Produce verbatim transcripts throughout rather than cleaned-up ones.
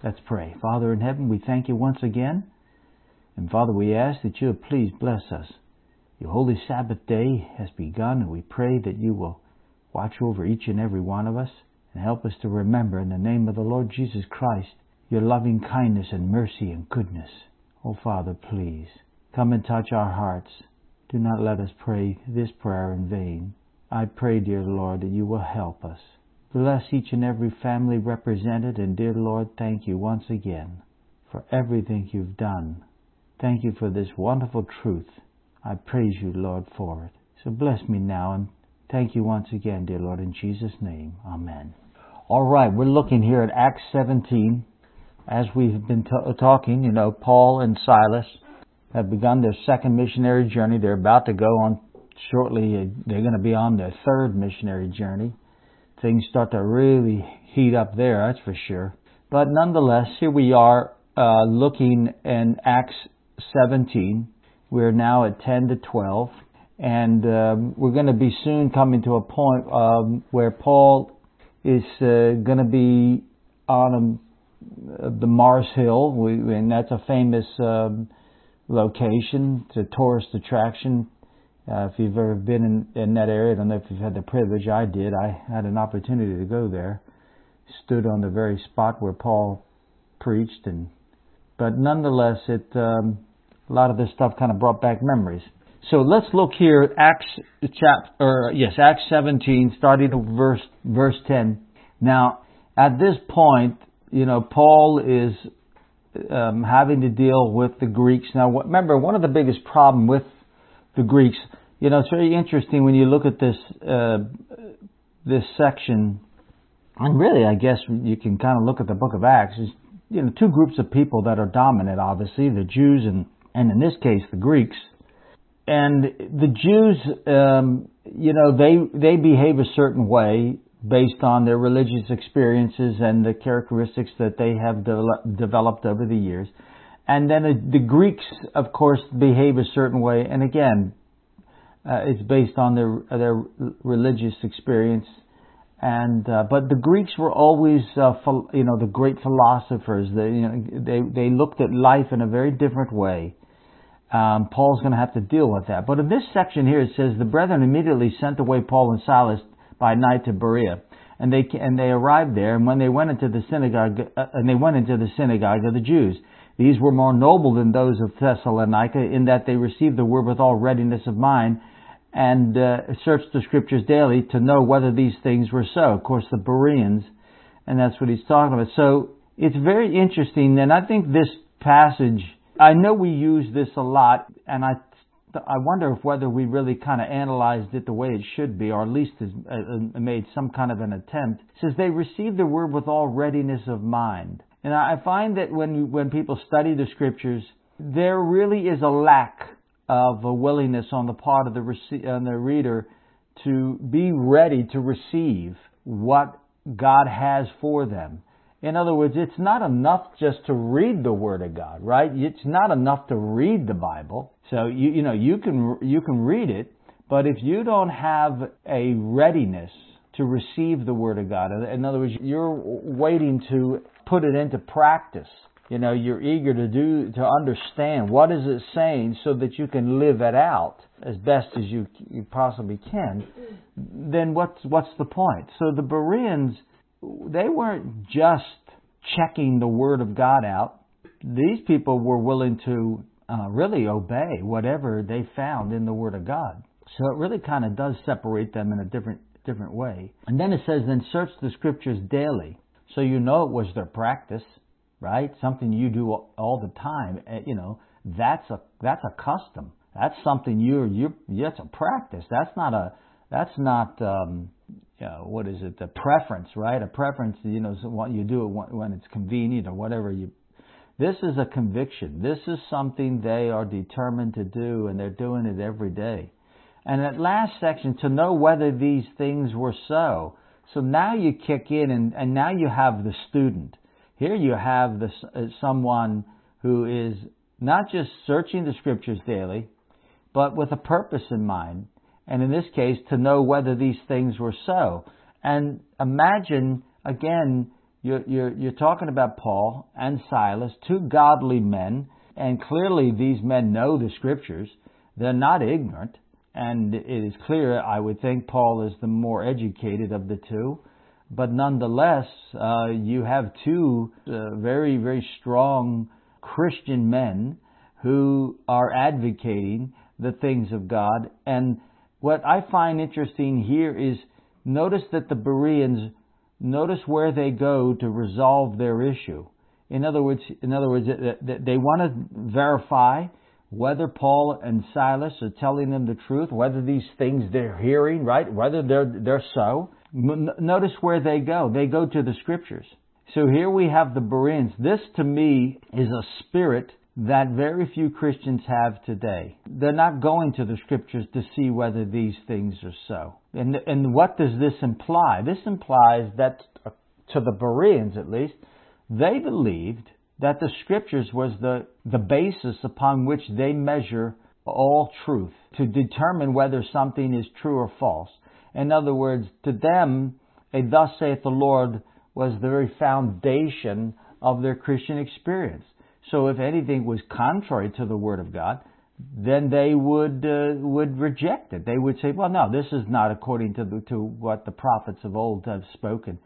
Let's pray. Father in heaven, we thank you once again. And Father, we ask that you would please bless us. Your holy Sabbath day has begun, and we pray that you will watch over each and every one of us and help us to remember, in the name of the Lord Jesus Christ, your loving kindness and mercy and goodness. Oh, Father, please come and touch our hearts. Do not let us pray this prayer in vain. I pray, dear Lord, that you will help us. Bless each and every family represented, and dear Lord, thank you once again for everything you've done. Thank you for this wonderful truth. I praise you, Lord, for it. So bless me now, and thank you once again, dear Lord, in Jesus' name. Amen. All right, we're looking here at Acts seventeen. As we've been t- talking, you know, Paul and Silas have begun their second missionary journey. They're about to go on shortly. They're going to be on their third missionary journey. Things start to really heat up there, that's for sure. But nonetheless, here we are uh, looking in Acts seventeen. We're now at ten to twelve. And um, we're going to be soon coming to a point um, where Paul is uh, going to be on a, the Mars Hill. We, and that's a famous um, location. It's a tourist attraction. Uh, if you've ever been in, in that area, I don't know if you've had the privilege. I did. I had an opportunity to go there. Stood on the very spot where Paul preached, and but nonetheless, it um, a lot of this stuff kind of brought back memories. So let's look here at Acts chapter, or yes, Acts seventeen, starting at verse verse ten. Now, at this point, you know, Paul is um, having to deal with the Greeks. Now, remember, one of the biggest problem with the Greeks, you know, it's very interesting when you look at this uh, this section, and really, I guess you can kind of look at the book of Acts. There's, you know, two groups of people that are dominant, obviously, the Jews and, and in this case, the Greeks. And the Jews, um, you know, they they behave a certain way based on their religious experiences and the characteristics that they have de- developed over the years. And then uh, the Greeks, of course, behave a certain way. And again, uh, it's based on their their religious experience. And uh, but the Greeks were always, uh, ph- you know, the great philosophers. They you know, they they looked at life in a very different way. Um, Paul's going to have to deal with that. But in this section here, it says the brethren immediately sent away Paul and Silas by night to Berea, and they and they arrived there. And when they went into the synagogue, uh, and they went into the synagogue of the Jews. These were more noble than those of Thessalonica, in that they received the word with all readiness of mind, and uh, searched the Scriptures daily to know whether these things were so. Of course, the Bereans, and that's what he's talking about. So it's very interesting, and I think this passage, I know we use this a lot, and I I wonder if whether we really kind of analyzed it the way it should be, or at least has, uh, made some kind of an attempt. It says they received the word with all readiness of mind. And I find that when when people study the Scriptures, there really is a lack of a willingness on the part of the rece- on the reader to be ready to receive what God has for them. In other words, it's not enough just to read the Word of God, right? It's not enough to read the Bible. So you you know you can you can read it, but if you don't have a readiness to receive the Word of God, in other words, you're waiting to put it into practice. You know, you're eager to do, to understand what is it saying so that you can live it out as best as you, you possibly can. Then what's, what's the point? So the Bereans, they weren't just checking the Word of God out. These people were willing to uh, really obey whatever they found in the Word of God. So it really kind of does separate them in a different, different way. And then it says, then search the Scriptures daily. So you know it was their practice, right? Something you do all the time. You know, that's a that's a custom. That's something you're you. That's a practice. That's not a. That's not. Um, you know, what is it? A preference, right? A preference. You know, is what you do it when it's convenient or whatever. You. This is a conviction. This is something they are determined to do, and they're doing it every day. And that last section, to know whether these things were so. So now you kick in, and, and now you have the student. Here you have the, uh, someone who is not just searching the Scriptures daily, but with a purpose in mind. And in this case, to know whether these things were so. And imagine, again, you're, you're, you're talking about Paul and Silas, two godly men, and clearly these men know the Scriptures. They're not ignorant, and it is clear, I would think, Paul is the more educated of the two. But nonetheless, uh, you have two uh, very, very strong Christian men who are advocating the things of God. And what I find interesting here is notice that the Bereans, notice where they go to resolve their issue. In other words, in other words, they want to verify whether Paul and Silas are telling them the truth, whether these things they're hearing, right, whether they're they're so. Notice where they go. They go to the Scriptures. So here we have the Bereans. This, to me, is a spirit that very few Christians have today. They're not going to the Scriptures to see whether these things are so. And, and what does this imply? This implies that, uh, to the Bereans at least, they believed that the Scriptures was the, the basis upon which they measure all truth, to determine whether something is true or false. In other words, to them, a thus saith the Lord was the very foundation of their Christian experience. So if anything was contrary to the Word of God, then they would uh, would reject it. They would say, well, no, this is not according to the, to what the prophets of old have spoken.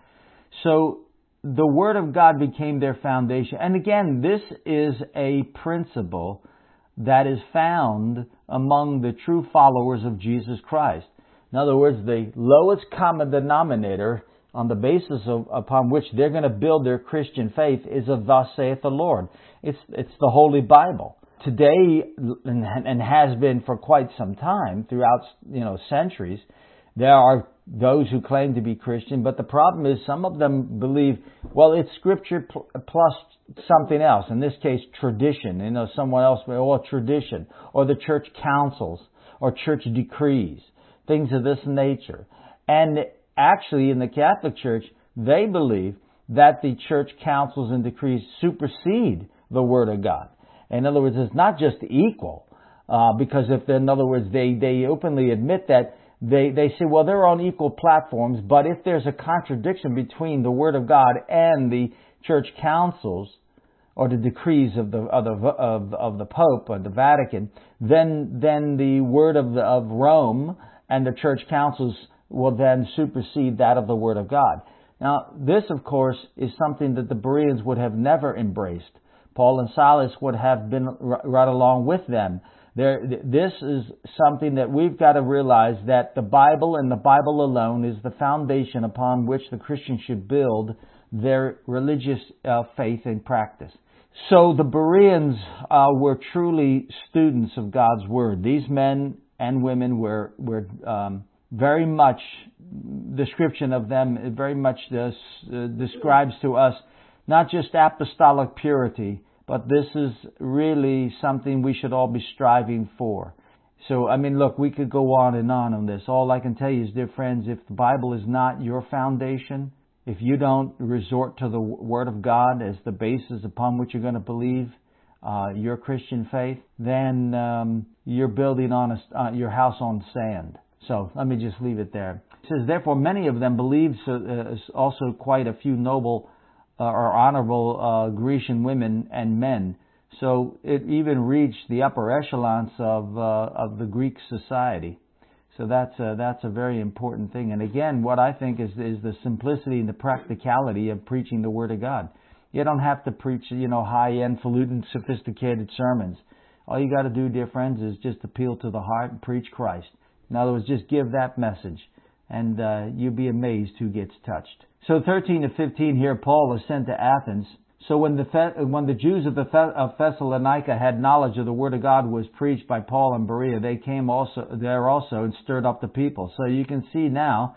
So the Word of God became their foundation. And again, this is a principle that is found among the true followers of Jesus Christ. In other words, the lowest common denominator on the basis of, upon which they're going to build their Christian faith is a thus saith the Lord. It's it's the Holy Bible. Today, and, and has been for quite some time, throughout you know centuries, there are those who claim to be Christian, but the problem is some of them believe, well, it's Scripture pl- plus something else. In this case, tradition. You know, someone else, or tradition, or the church councils, or church decrees. Things of this nature. And actually, in the Catholic Church, they believe that the church councils and decrees supersede the Word of God. In other words, it's not just equal, uh, because if, in other words, they, they openly admit that, they, they say, well, they're on equal platforms, but if there's a contradiction between the Word of God and the church councils, or the decrees of the of the of, of the Pope or the Vatican, then then the word of the, of Rome and the church councils will then supersede that of the Word of God. Now, this, of course, is something that the Bereans would have never embraced. Paul and Silas would have been right along with them. There, this is something that we've got to realize, that the Bible and the Bible alone is the foundation upon which the Christian should build their religious uh, faith and practice. So the Bereans uh, were truly students of God's Word. These men and women were were um, very much, the description of them very much this, uh, describes to us not just apostolic purity, but this is really something we should all be striving for. So, I mean, look, we could go on and on on this. All I can tell you is, dear friends, if the Bible is not your foundation, if you don't resort to the Word of God as the basis upon which you're going to believe uh, your Christian faith, then um, you're building on a, uh, your house on sand. So let me just leave it there. It says, therefore, many of them believed, so, uh, also quite a few noble uh, or honorable uh, Grecian women and men. So it even reached the upper echelons of uh, of the Greek society. So that's a, that's a very important thing. And again, what I think is is the simplicity and the practicality of preaching the Word of God. You don't have to preach, you know, high-end, falutin, sophisticated sermons. All you got to do, dear friends, is just appeal to the heart and preach Christ. In other words, just give that message, and uh, you'll be amazed who gets touched. So thirteen to fifteen here, Paul is sent to Athens. So when the when the Jews of the of Thessalonica had knowledge of the Word of God was preached by Paul and Berea, they came also there also and stirred up the people. So you can see now,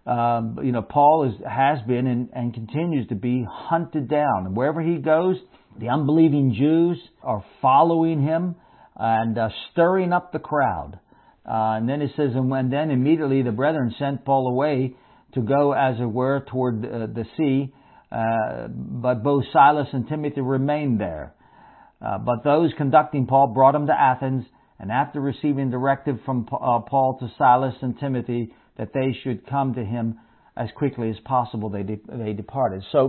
um, you know, Paul is has been and, and continues to be hunted down. And wherever he goes, the unbelieving Jews are following him and uh, stirring up the crowd. Uh, and then it says, and when then immediately the brethren sent Paul away to go, as it were, toward uh, the sea. Uh, but both Silas and Timothy remained there. Uh, but those conducting Paul brought him to Athens, and after receiving directive from uh, Paul to Silas and Timothy that they should come to him as quickly as possible, they de- they departed. So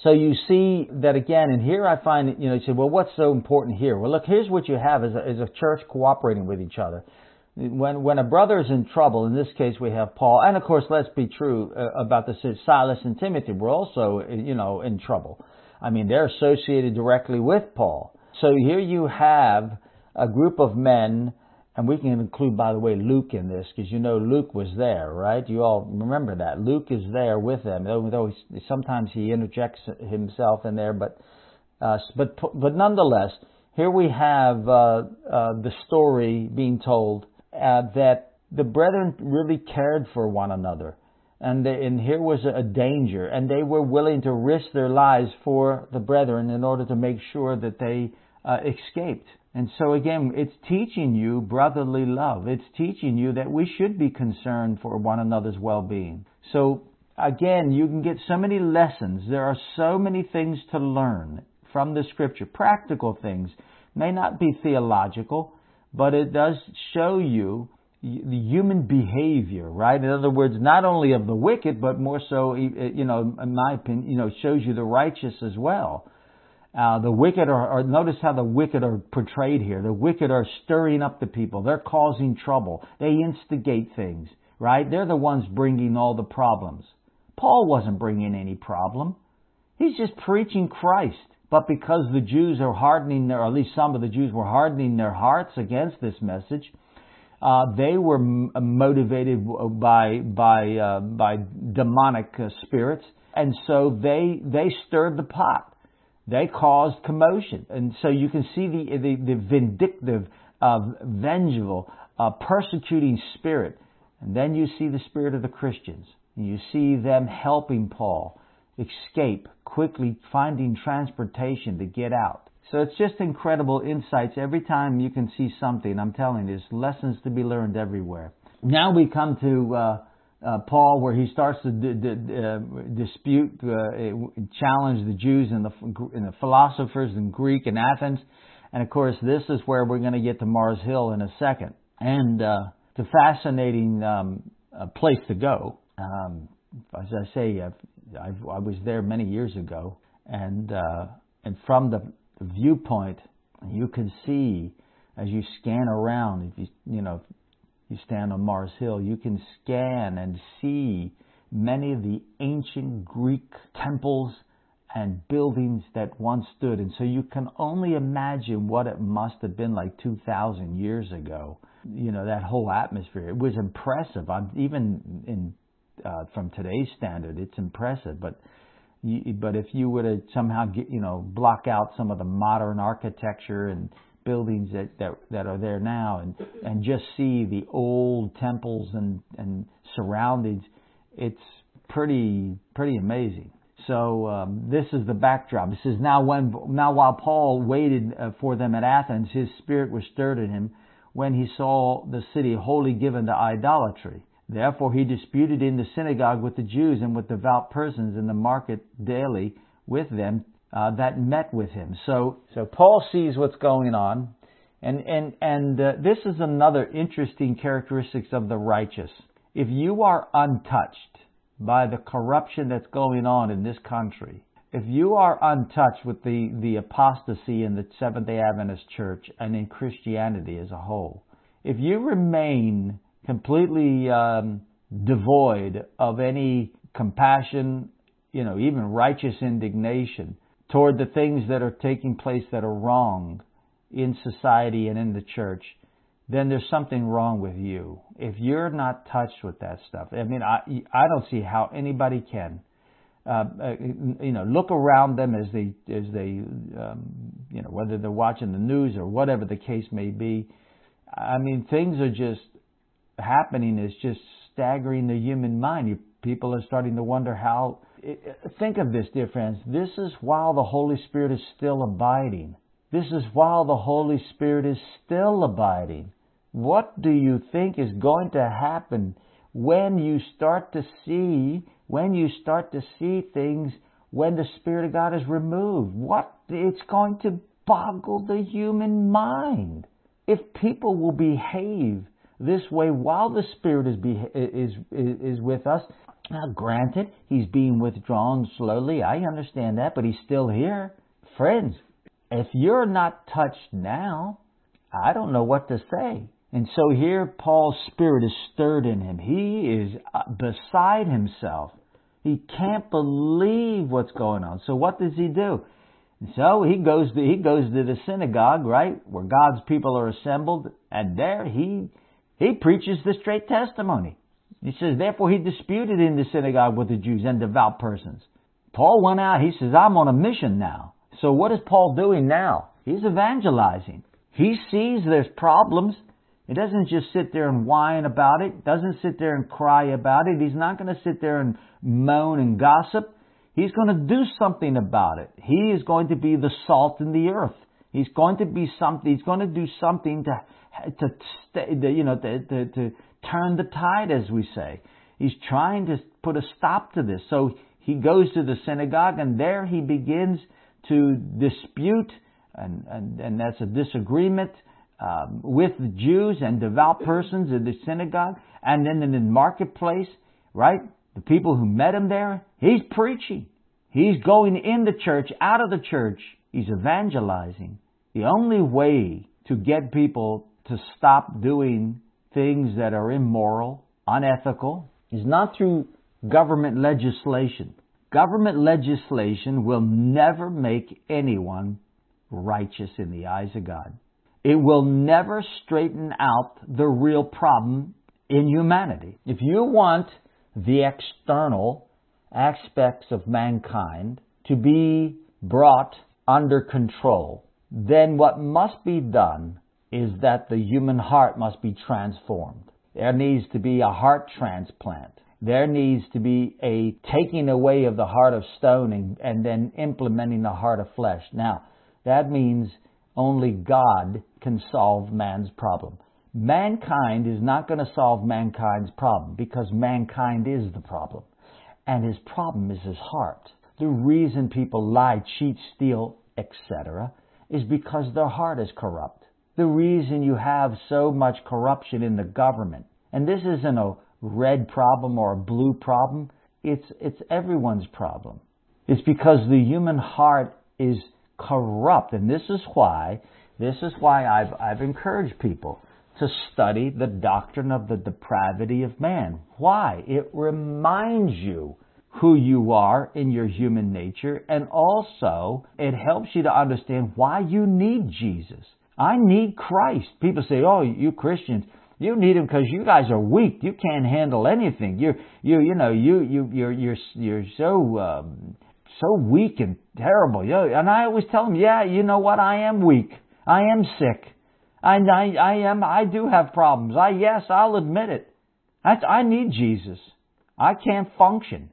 So you see that again, and here I find, you know, you say, well, what's so important here? Well, look, here's what you have is a, is a church cooperating with each other. When when a brother is in trouble, in this case we have Paul, and of course, let's be true uh, about this, Silas and Timothy were also, you know, in trouble. I mean, they're associated directly with Paul. So here you have a group of men, and we can include, by the way, Luke in this, because you know Luke was there, right? You all remember that. Luke is there with them, though sometimes he interjects himself in there, but uh, but but nonetheless, here we have uh, uh, the story being told uh, that the brethren really cared for one another. And, they, and here was a danger, and they were willing to risk their lives for the brethren in order to make sure that they uh, escaped. And so again, it's teaching you brotherly love. It's teaching you that we should be concerned for one another's well-being. So again, you can get so many lessons. There are so many things to learn from the Scripture. Practical things. May not be theological, but it does show you the human behavior, right? In other words, not only of the wicked, but more so, you know, in my opinion, you know, shows you the righteous as well. Uh, the wicked are, are, notice how the wicked are portrayed here. The wicked are stirring up the people. They're causing trouble. They instigate things, right? They're the ones bringing all the problems. Paul wasn't bringing any problem. He's just preaching Christ. But because the Jews are hardening their, or at least some of the Jews were hardening their hearts against this message, Uh, they were m- motivated by by uh, by demonic uh, spirits, and so they they stirred the pot. They caused commotion, and so you can see the the, the vindictive, uh, vengeful, uh, persecuting spirit, and then you see the spirit of the Christians. And you see them helping Paul escape quickly, finding transportation to get out. So it's just incredible insights. Every time you can see something, I'm telling you, there's lessons to be learned everywhere. Now we come to uh, uh, Paul, where he starts to d- d- uh, dispute, uh, challenge the Jews and the, and the philosophers in Greek and Athens. And of course, this is where we're going to get to Mars Hill in a second. And uh, it's a fascinating um, uh, place to go. Um, as I say, I've, I've, I was there many years ago, and uh, and from the viewpoint, you can see as you scan around. If you you know you stand on Mars Hill, you can scan and see many of the ancient Greek temples and buildings that once stood. And so you can only imagine what it must have been like two thousand years ago. You know, that whole atmosphere. It was impressive. I'm, even in uh, from today's standard, it's impressive. But You, but if you were to somehow get, you know, block out some of the modern architecture and buildings that, that, that are there now, and, and just see the old temples and, and surroundings, it's pretty pretty amazing. So um, this is the backdrop. This is now when now while Paul waited uh, for them at Athens, his spirit was stirred in him when he saw the city wholly given to idolatry. Therefore he disputed in the synagogue with the Jews and with devout persons in the market daily with them uh, that met with him. So, so Paul sees what's going on, and and and uh, this is another interesting characteristics of the righteous. If you are untouched by the corruption that's going on in this country, if you are untouched with the the apostasy in the Seventh-day Adventist Church and in Christianity as a whole, if you remain completely um, devoid of any compassion, you know, even righteous indignation toward the things that are taking place that are wrong in society and in the church, then there's something wrong with you. If you're not touched with that stuff, I mean, I, I don't see how anybody can. Uh, you know, look around them as they, as they, um, you know, whether they're watching the news or whatever the case may be. I mean, things are just happening is just staggering the human mind. You, people are starting to wonder how. Think of this, dear friends. This is while the Holy Spirit is still abiding. This is while the Holy Spirit is still abiding. What do you think is going to happen when you start to see, when you start to see things when the Spirit of God is removed? What? It's going to boggle the human mind. If people will behave this way while the Spirit is, be, is, is, is with us. Now, granted, He's being withdrawn slowly. I understand that, but He's still here. Friends, if you're not touched now, I don't know what to say. And so here Paul's spirit is stirred in him. He is beside himself. He can't believe what's going on. So what does he do? So he goes to, he goes to the synagogue, right, where God's people are assembled, and there he he preaches the straight testimony. He says, therefore he disputed in the synagogue with the Jews and devout persons. Paul went out, he says, I'm on a mission now. So what is Paul doing now? He's evangelizing. He sees there's problems. He doesn't just sit there and whine about it. Doesn't sit there and cry about it. He's not going to sit there and moan and gossip. He's going to do something about it. He is going to be the salt in the earth. He's going to be something. He's going to do something to to stay, you know to, to to turn the tide, as we say. He's trying to put a stop to this. So he goes to the synagogue, and there he begins to dispute, and and, and that's a disagreement um, with the Jews and devout persons in the synagogue, and then in the marketplace, right? The people who met him there, he's preaching. He's going in the church, out of the church. He's evangelizing. The only way to get people to stop doing things that are immoral, unethical, is not through government legislation. Government legislation will never make anyone righteous in the eyes of God. It will never straighten out the real problem in humanity. If you want the external aspects of mankind to be brought under control, then what must be done is that the human heart must be transformed. There needs to be a heart transplant. There needs to be a taking away of the heart of stone and, and then implementing the heart of flesh. Now, that means only God can solve man's problem. Mankind is not going to solve mankind's problem because mankind is the problem. And his problem is his heart. The reason people lie, cheat, steal, et cetera is because their heart is corrupt. The reason you have so much corruption in the government, and this isn't a red problem or a blue problem, it's, it's everyone's problem. It's because the human heart is corrupt. And this is why, this is why I've, I've encouraged people to study the doctrine of the depravity of man. Why? It reminds you who you are in your human nature, and also it helps you to understand why you need Jesus. I need Christ. People say, oh, you Christians, you need Him because you guys are weak. You can't handle anything. You're, you, you know, you, you, you're, you're, you're so, um, so weak and terrible. You know, and I always tell them, yeah, you know what? I am weak. I am sick. I, I, I am, I do have problems. I, yes, I'll admit it. I, I need Jesus. I can't function.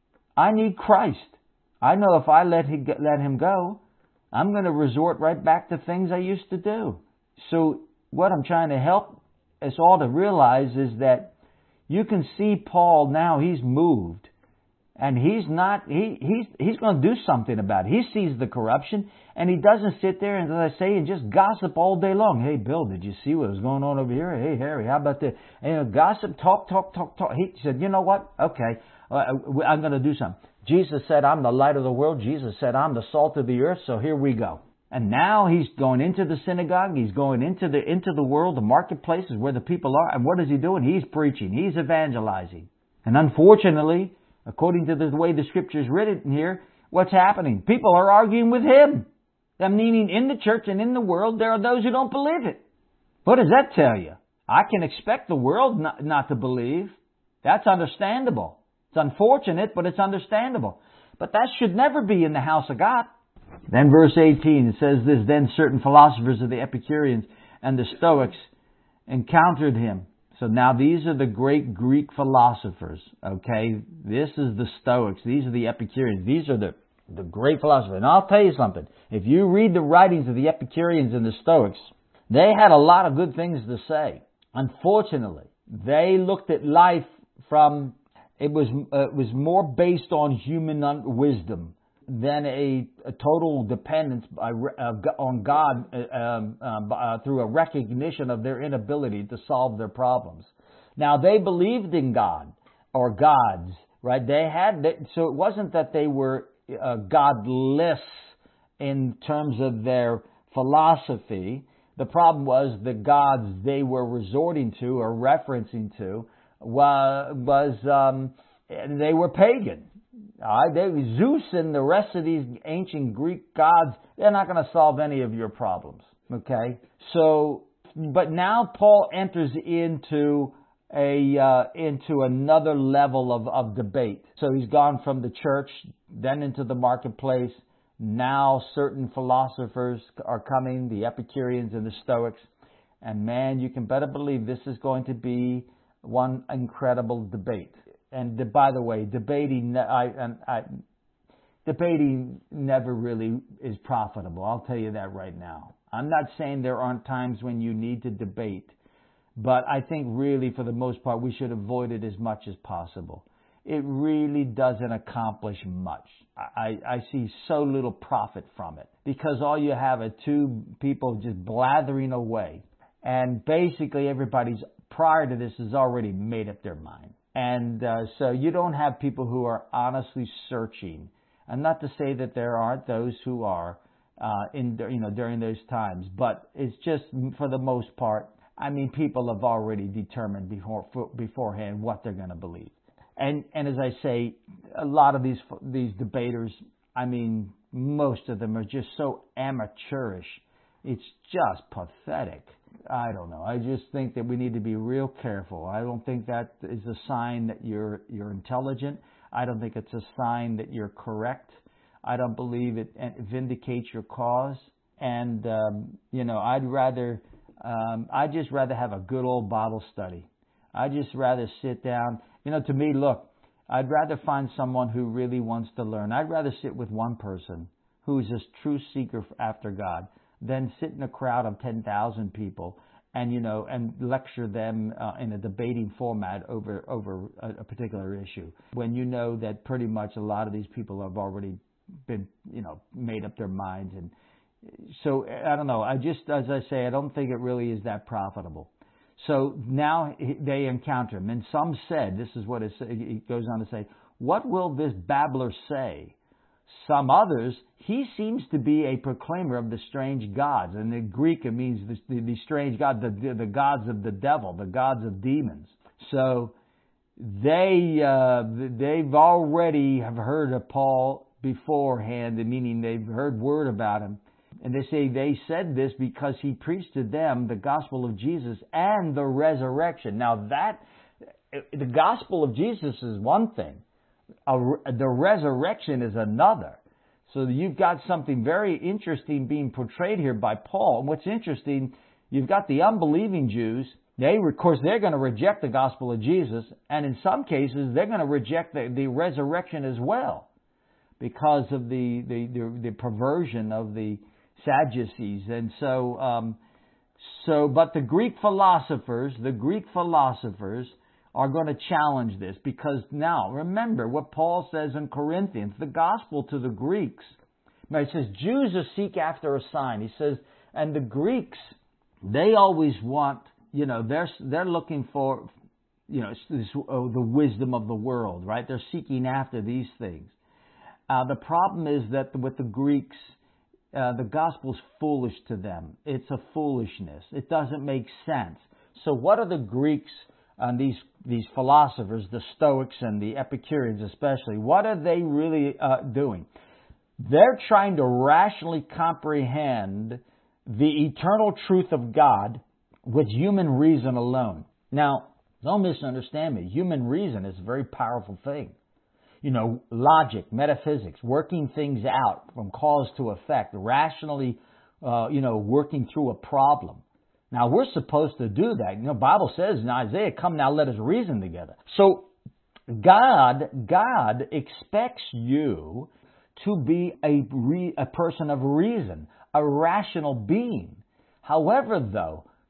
I need Christ. I know if I let him, let him go, I'm going to resort right back to things I used to do. So what I'm trying to help us all to realize is that you can see Paul now, he's moved. And he's not, he, he's, he's going to do something about it. He sees the corruption, and he doesn't sit there and, as I say, and just gossip all day long. Hey, Bill, did you see what was going on over here? Hey, Harry, how about the, you know, gossip, talk, talk, talk, talk. He said, you know what? Okay, uh, I'm going to do something. Jesus said, I'm the light of the world. Jesus said, I'm the salt of the earth. So here we go. And now he's going into the synagogue. He's going into the, into the world, the marketplaces where the people are. And what is he doing? He's preaching. He's evangelizing. And unfortunately, according to the way the Scripture is written here, what's happening? People are arguing with him. I meaning in the church and in the world, there are those who don't believe it. What does that tell you? I can expect the world not, not to believe. That's understandable. It's unfortunate, but it's understandable. But that should never be in the house of God. Then verse eighteen, it says this, then certain philosophers of the Epicureans and the Stoics encountered him. So now these are the great Greek philosophers, okay? This is the Stoics. These are the Epicureans. These are the, the great philosophers. And I'll tell you something. If you read the writings of the Epicureans and the Stoics, they had a lot of good things to say. Unfortunately, they looked at life from, it was, uh, it was more based on human wisdom. than a, a total dependence by, uh, on God uh, um, uh, uh, through a recognition of their inability to solve their problems. Now, they believed in God or gods, right? They had, so it wasn't that they were uh, godless in terms of their philosophy. The problem was the gods they were resorting to or referencing to was, was um, they were pagan. All right? They, Zeus and the rest of these ancient Greek gods, they're not going to solve any of your problems. Okay? So, but now Paul enters into a uh, into another level of, of debate. So he's gone from the church, then into the marketplace. Now certain philosophers are coming, the Epicureans and the Stoics. And man, you can better believe this is going to be one incredible debate. And the, by the way, debating I, I, debating never really is profitable. I'll tell you that right now. I'm not saying there aren't times when you need to debate, but I think really for the most part we should avoid it as much as possible. It really doesn't accomplish much. I, I see so little profit from it because all you have are two people just blathering away. And basically everybody's prior to this has already made up their mind. And uh, so you don't have people who are honestly searching. And not to say that there aren't those who are uh, in you know during those times, but it's just for the most part, I mean, people have already determined before, beforehand what they're going to believe. And and as I say, a lot of these these debaters, I mean, most of them are just so amateurish. It's just pathetic. I don't know. I just think that we need to be real careful. I don't think that is a sign that you're you're intelligent. I don't think it's a sign that you're correct. I don't believe it vindicates your cause. And um, you know, I'd rather um, I'd just rather have a good old Bible study. I'd just rather sit down. You know, to me, look, I'd rather find someone who really wants to learn. I'd rather sit with one person who is a true seeker after God than sit in a crowd of ten thousand people and, you know, and lecture them uh, in a debating format over, over a, a particular issue. When you know that pretty much a lot of these people have already been, you know, made up their minds. And so, I don't know. I just, as I say, I don't think it really is that profitable. So now they encounter him. And some said, this is what it goes on to say, what will this babbler say? Some others, he seems to be a proclaimer of the strange gods. And in Greek, it means the, the, the strange gods, the, the gods of the devil, the gods of demons. So they, uh, they've already have heard of Paul beforehand, meaning they've heard word about him. And they say they said this because he preached to them the gospel of Jesus and the resurrection. Now that, the gospel of Jesus is one thing. A, the resurrection is another. So you've got something very interesting being portrayed here by Paul. And what's interesting, you've got the unbelieving Jews. They, of course, they're going to reject the gospel of Jesus. And in some cases, they're going to reject the, the resurrection as well because of the, the, the, the perversion of the Sadducees. And so, um, so, but the Greek philosophers, the Greek philosophers are going to challenge this because now, remember what Paul says in Corinthians, the gospel to the Greeks. Now, he says, Jews are seek after a sign. He says, and the Greeks, they always want, you know, they're, they're looking for, you know, this, oh, the wisdom of the world, right? They're seeking after these things. Uh, the problem is that with the Greeks, Uh, the gospel's foolish to them. It's a foolishness. It doesn't make sense. So what are the Greeks and these these philosophers, the Stoics and the Epicureans especially, what are they really uh, doing? They're trying to rationally comprehend the eternal truth of God with human reason alone. Now, don't misunderstand me. Human reason is a very powerful thing. You know, logic, metaphysics, working things out from cause to effect, rationally, uh, you know, working through a problem. Now, we're supposed to do that. You know, the Bible says in Isaiah, come now, let us reason together. So, God, God expects you to be a, re, a person of reason, a rational being. However, though,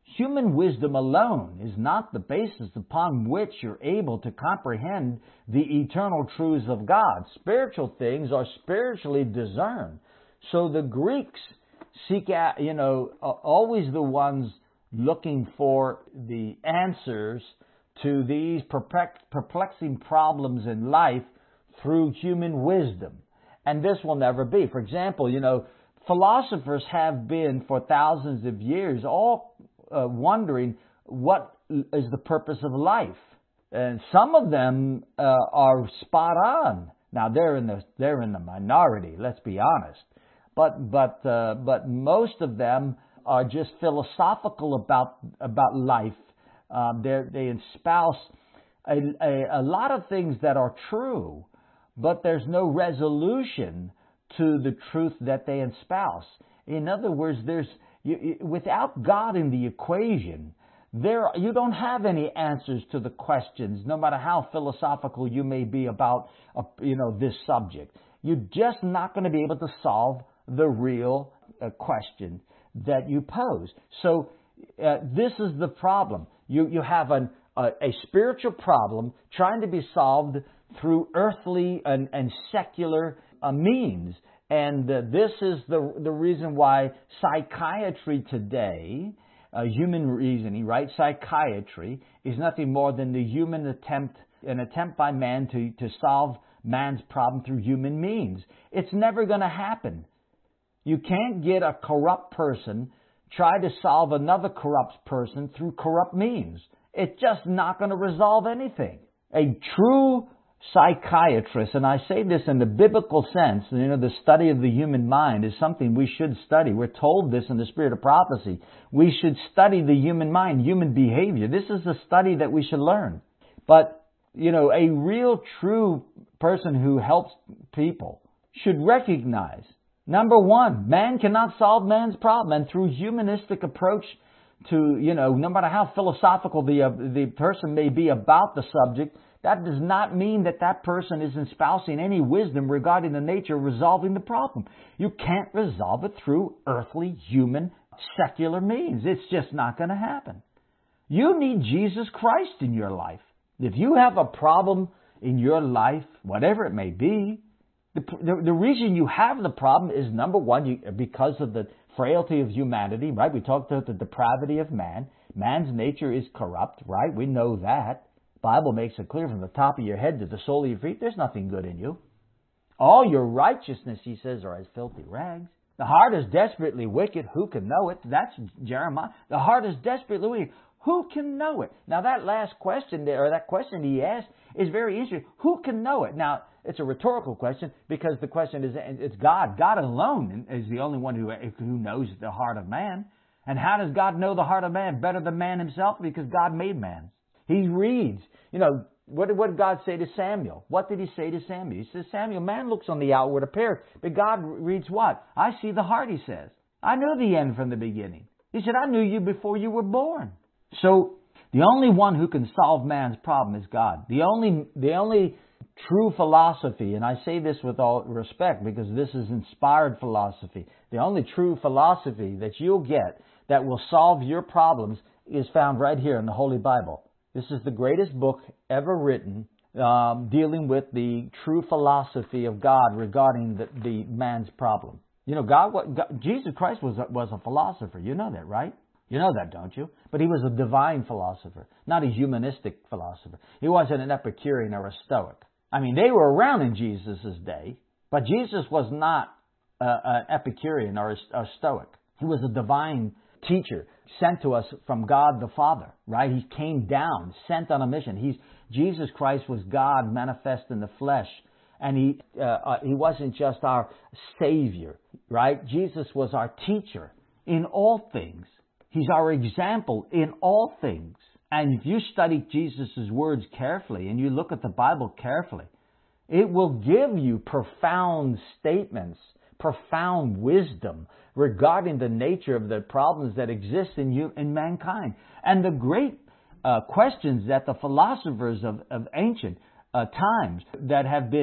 Human wisdom alone is not the basis upon which you're able to comprehend the eternal truths of God. Spiritual things are spiritually discerned. So the Greeks seek out, you know, are always the ones looking for the answers to these perplexing problems in life through human wisdom. And this will never be. For example, you know, philosophers have been for thousands of years all uh, wondering what is the purpose of life. And some of them uh, are spot on. Now they're in the they're in the minority, let's be honest. But but uh, but most of them are just philosophical about about life. Um, they they espouse a, a, a lot of things that are true, but there's no resolution to the truth that they espouse. In other words, there's you, without God in the equation, there you don't have any answers to the questions, no matter how philosophical you may be about uh, you know this subject. You're just not going to be able to solve the real uh, question that you pose. So uh, this is the problem. You you have an, uh, a spiritual problem trying to be solved through earthly and, and secular uh, means. And uh, this is the the reason why psychiatry today, uh, human reasoning, right? Psychiatry is nothing more than the human attempt, an attempt by man to, to solve man's problem through human means. It's never going to happen. You can't get a corrupt person try to solve another corrupt person through corrupt means. It's just not going to resolve anything. A true psychiatrist, and I say this in the biblical sense, you know, the study of the human mind is something we should study. We're told this in the spirit of prophecy. We should study the human mind, human behavior. This is a study that we should learn. But, you know, a real true person who helps people should recognize, number one, man cannot solve man's problem. And through humanistic approach to, you know, no matter how philosophical the uh, the person may be about the subject, that does not mean that that person is espousing any wisdom regarding the nature of resolving the problem. You can't resolve it through earthly, human, secular means. It's just not going to happen. You need Jesus Christ in your life. If you have a problem in your life, whatever it may be, the, the, the reason you have the problem is, number one, you, because of the frailty of humanity, right? We talked about the depravity of man. Man's nature is corrupt, right? We know that. Bible makes it clear from the top of your head to the sole of your feet, there's nothing good in you. All your righteousness, he says, are as filthy rags. The heart is desperately wicked. Who can know it? That's Jeremiah. The heart is desperately wicked. Who can know it? Now, that last question there, or that question he asked, is very interesting. Who can know it? Now, it's a rhetorical question because the question is, it's God. God alone is the only one who, who knows the heart of man. And how does God know the heart of man better than man himself? Because God made man. He reads. You know, what, what did God say to Samuel? What did he say to Samuel? He says, Samuel, man looks on the outward appearance, but God reads what? I see the heart, he says. I knew the end from the beginning. He said, I knew you before you were born. So, the only one who can solve man's problem is God. The only, the only true philosophy, and I say this with all respect because this is inspired philosophy, the only true philosophy that you'll get that will solve your problems is found right here in the Holy Bible. This is the greatest book ever written um, dealing with the true philosophy of God regarding the, the man's problem. You know, God, what, God, Jesus Christ was a, was a philosopher. You know that, right? You know that, don't you? But he was a divine philosopher, not a humanistic philosopher. He wasn't an Epicurean or a Stoic. I mean, they were around in Jesus' day, but Jesus was not uh, an Epicurean or a, a Stoic. He was a divine teacher sent to us from God the Father, right? He came down, sent on a mission. He's Jesus Christ was God manifest in the flesh, and he uh, uh, he wasn't just our Savior, right? Jesus was our teacher in all things. He's our example in all things. And if you study Jesus' words carefully and you look at the Bible carefully, it will give you profound statements, profound wisdom regarding the nature of the problems that exist in you, in mankind. And the great uh, questions that the philosophers of, of ancient uh, times that have been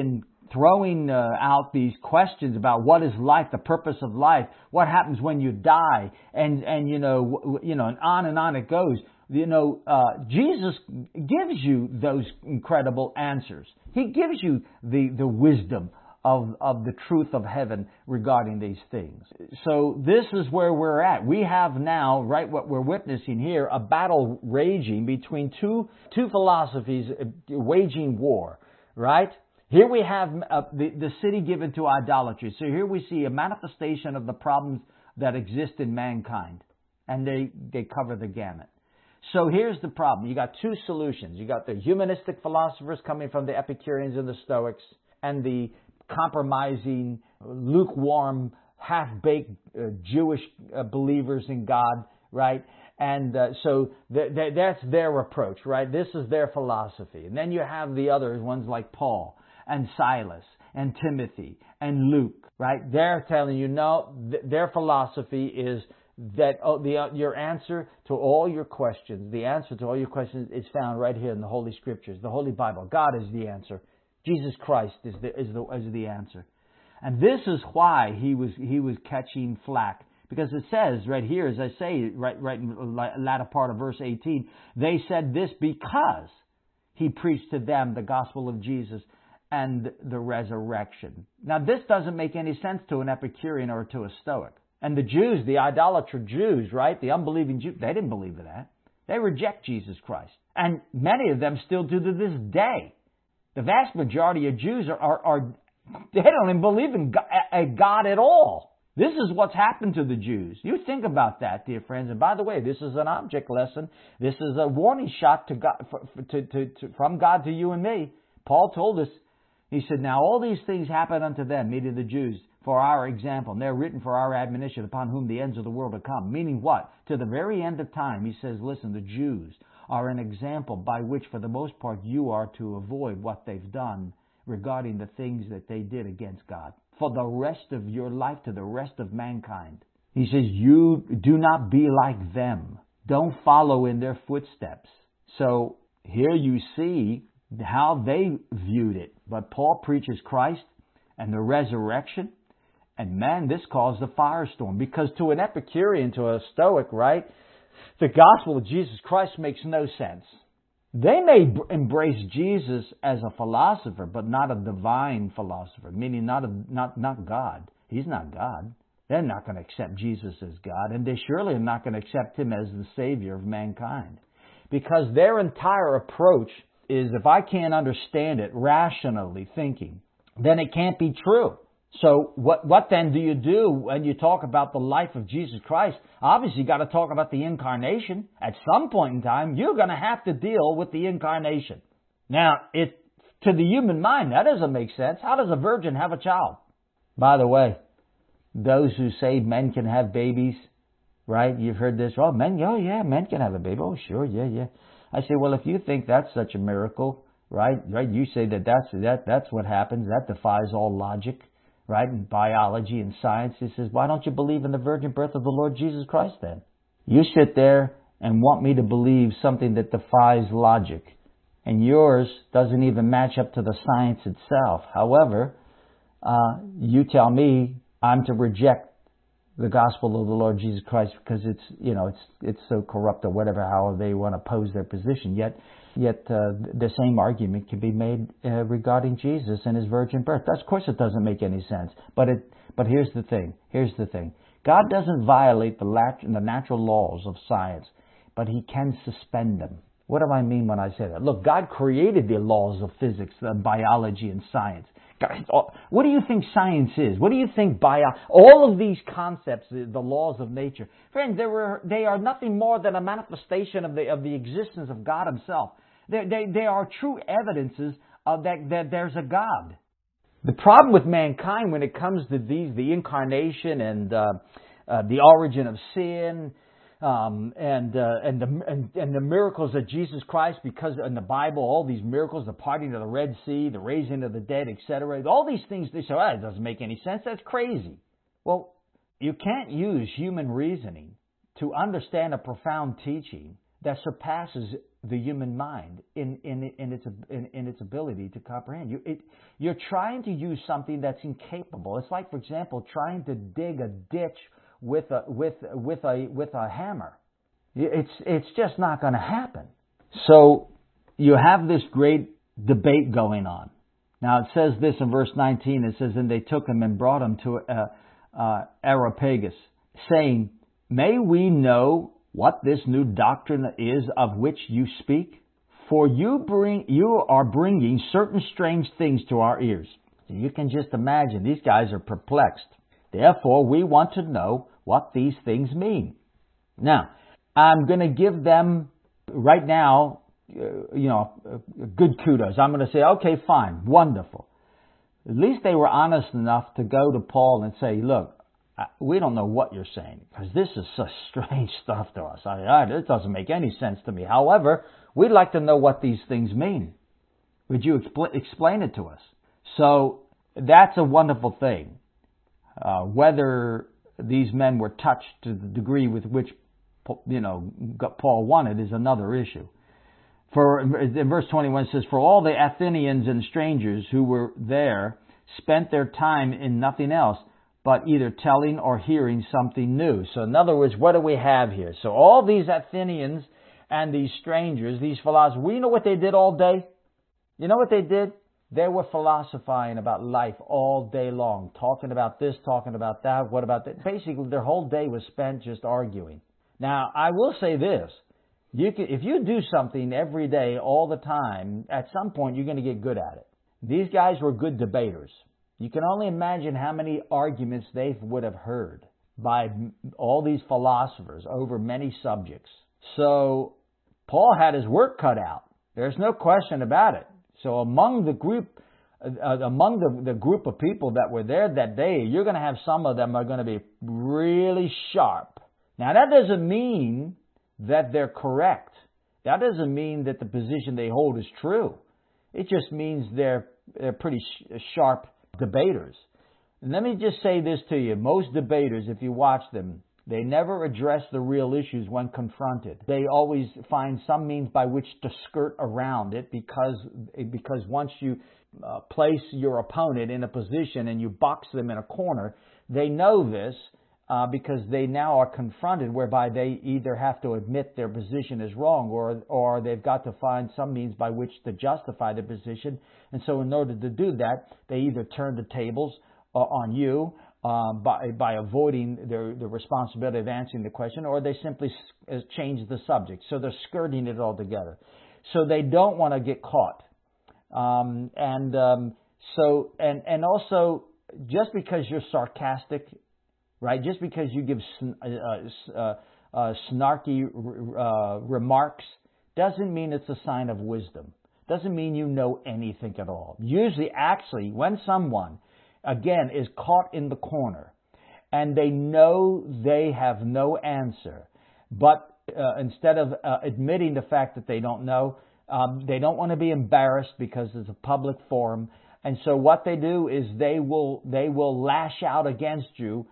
throwing uh, out these questions about what is life, the purpose of life, what happens when you die, and and you know w- you know, and on and on it goes. You know, uh, Jesus gives you those incredible answers. He gives you the the wisdom of of the truth of heaven regarding these things. So this is where we're at. We have now, right, what we're witnessing here, a battle raging between two two philosophies waging war, right? Here we have uh, the, the city given to idolatry. So here we see a manifestation of the problems that exist in mankind. And they, they cover the gamut. So here's the problem. You got two solutions. You got the humanistic philosophers coming from the Epicureans and the Stoics, and the compromising, lukewarm, half-baked uh, Jewish uh, believers in God, right? And uh, so th- th- that's their approach, right? This is their philosophy. And then you have the other ones like Paul and Silas and Timothy and Luke, right? They're telling you, no, th- their philosophy is that oh, the uh, your answer to all your questions, the answer to all your questions is found right here in the Holy Scriptures, the Holy Bible. God is the answer. Jesus Christ is the is the is the answer. And this is why he was he was catching flack. Because it says right here, as I say, right right in the latter part of verse eighteen, they said this because he preached to them the gospel of Jesus and the resurrection. Now, this doesn't make any sense to an Epicurean or to a Stoic. And the Jews, the idolater Jews, right, the unbelieving Jews, they didn't believe in that. They reject Jesus Christ. And many of them still do to this day. The vast majority of Jews are, are, are they don't even believe in God, a God at all. This is what's happened to the Jews. You think about that, dear friends. And by the way, this is an object lesson. This is a warning shot to God, for, for, to, to, to, from God to you and me. Paul told us, he said, now all these things happen unto them, meaning the Jews, for our example. And they're written for our admonition, upon whom the ends of the world are come. Meaning what? To the very end of time, he says, listen, the Jews are an example by which, for the most part, you are to avoid what they've done regarding the things that they did against God. For the rest of your life, to the rest of mankind. He says, you do not be like them. Don't follow in their footsteps. So here you see how they viewed it. But Paul preaches Christ and the resurrection. And man, this caused a firestorm. Because to an Epicurean, to a Stoic, right, the gospel of Jesus Christ makes no sense. They may embrace Jesus as a philosopher, but not a divine philosopher, meaning not a, not not God. He's not God. They're not going to accept Jesus as God, and they surely are not going to accept Him as the Savior of mankind. Because their entire approach is, if I can't understand it rationally thinking, then it can't be true. So what what then do you do when you talk about the life of Jesus Christ? Obviously, you've got to talk about the incarnation. At some point in time, you're going to have to deal with the incarnation. Now, it, to the human mind, that doesn't make sense. How does a virgin have a child? By the way, those who say men can have babies, right? You've heard this. Oh, men, oh yeah, men can have a baby. Oh, sure, yeah, yeah. I say, well, if you think that's such a miracle, right? Right? You say that that's that that's what happens. That defies all logic. Right, in biology and science. He says, why don't you believe in the virgin birth of the Lord Jesus Christ then? You sit there and want me to believe something that defies logic, and yours doesn't even match up to the science itself. However, uh, you tell me I'm to reject the gospel of the Lord Jesus Christ because it's, you know, it's it's so corrupt or whatever, how they want to pose their position. Yet, yet uh, the same argument can be made uh, regarding Jesus and His virgin birth. That's, of course, it doesn't make any sense. But it, but here's the thing. Here's the thing. God doesn't violate the, lat- the natural laws of science, but He can suspend them. What do I mean when I say that? Look, God created the laws of physics, uh, biology, and science. What do you think science is? What do you think bio? All of these concepts, the laws of nature, friends, they were they are nothing more than a manifestation of the of the existence of God Himself. They they, they are true evidences of that that there's a God. The problem with mankind when it comes to these, the incarnation and uh, uh, the origin of sin. Um, and, uh, and, the, and, and the miracles of Jesus Christ, because in the Bible, all these miracles, the parting of the Red Sea, the raising of the dead, et cetera, all these things, they say, oh, that doesn't make any sense. That's crazy. Well, you can't use human reasoning to understand a profound teaching that surpasses the human mind in in, in its in, in its ability to comprehend. You it, you're trying to use something that's incapable. It's like, for example, trying to dig a ditch with a with with a with a hammer. It's it's just not going to happen. So you have this great debate going on. Now it says this in verse nineteen. It says, "And they took him and brought him to uh, uh, Areopagus, saying, 'May we know what this new doctrine is of which you speak? For you bring you are bringing certain strange things to our ears.'" So you can just imagine these guys are perplexed. "Therefore, we want to know what these things mean." Now, I'm going to give them right now, uh, you know, uh, good kudos. I'm going to say, okay, fine, wonderful. At least they were honest enough to go to Paul and say, "Look, we don't know what you're saying, because this is such strange stuff to us. I, I, it doesn't make any sense to me. However, we'd like to know what these things mean. Would you expl- explain it to us?" So that's a wonderful thing. Uh, whether these men were touched to the degree with which, you know, Paul wanted is another issue. For in verse twenty-one it says, "For all the Athenians and strangers who were there spent their time in nothing else, but either telling or hearing something new." So in other words, what do we have here? So all these Athenians and these strangers, these philosophers, we know what they did all day. You know what they did? They were philosophizing about life all day long, talking about this, talking about that, what about that. Basically, their whole day was spent just arguing. Now, I will say this. You can, if you do something every day, all the time, at some point you're going to get good at it. These guys were good debaters. You can only imagine how many arguments they would have heard by all these philosophers over many subjects. So Paul had his work cut out. There's no question about it. So among the group, uh, among the, the group of people that were there that day, you're going to have some of them are going to be really sharp. Now that doesn't mean that they're correct. That doesn't mean that the position they hold is true. It just means they're they're pretty sh- sharp debaters. And let me just say this to you. Most debaters, if you watch them, they never address the real issues when confronted. They always find some means by which to skirt around it, because because once you uh, place your opponent in a position and you box them in a corner, they know this uh, because they now are confronted whereby they either have to admit their position is wrong, or or they've got to find some means by which to justify their position. And so in order to do that, they either turn the tables uh, on you, Uh, by by avoiding the, the responsibility of answering the question, or they simply s- change the subject. So they're skirting it altogether. So they don't want to get caught. Um, and um, so and and also, just because you're sarcastic, right? Just because you give sn- uh, uh, uh, snarky uh, remarks doesn't mean it's a sign of wisdom. Doesn't mean you know anything at all. Usually, actually, when someone again is caught in the corner and they know they have no answer, but uh, instead of uh, admitting the fact that they don't know, um, they don't want to be embarrassed because it's a public forum, and so what they do is they will they will lash out against you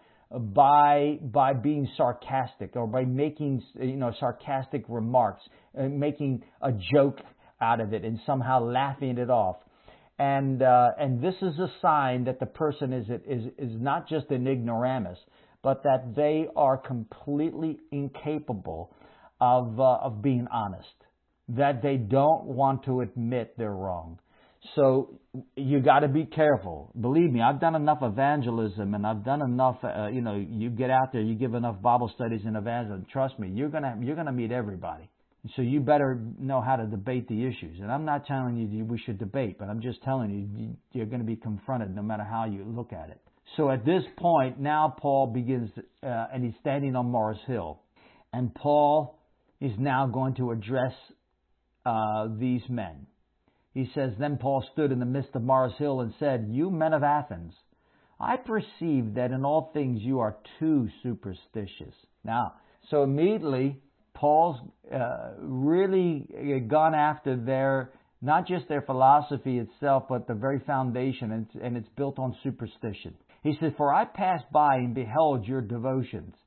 by by being sarcastic, or by making, you know, sarcastic remarks, and making a joke out of it and somehow laughing it off. And uh, and this is a sign that the person is is is not just an ignoramus, but that they are completely incapable of uh, of being honest. That they don't want to admit they're wrong. So you got to be careful. Believe me, I've done enough evangelism, and I've done enough. Uh, you know, you get out there, you give enough Bible studies and evangelism. Trust me, you're gonna you're gonna meet everybody. So you better know how to debate the issues. And I'm not telling you we should debate, but I'm just telling you you're going to be confronted no matter how you look at it. So at this point, now Paul begins, uh, and he's standing on Mars Hill. And Paul is now going to address uh, these men. He says, "Then Paul stood in the midst of Mars Hill and said, 'You men of Athens, I perceive that in all things you are too superstitious.'" Now, so immediately Paul's uh, really gone after their, not just their philosophy itself, but the very foundation, and it's, and it's built on superstition. He says, "For I passed by and beheld your devotions.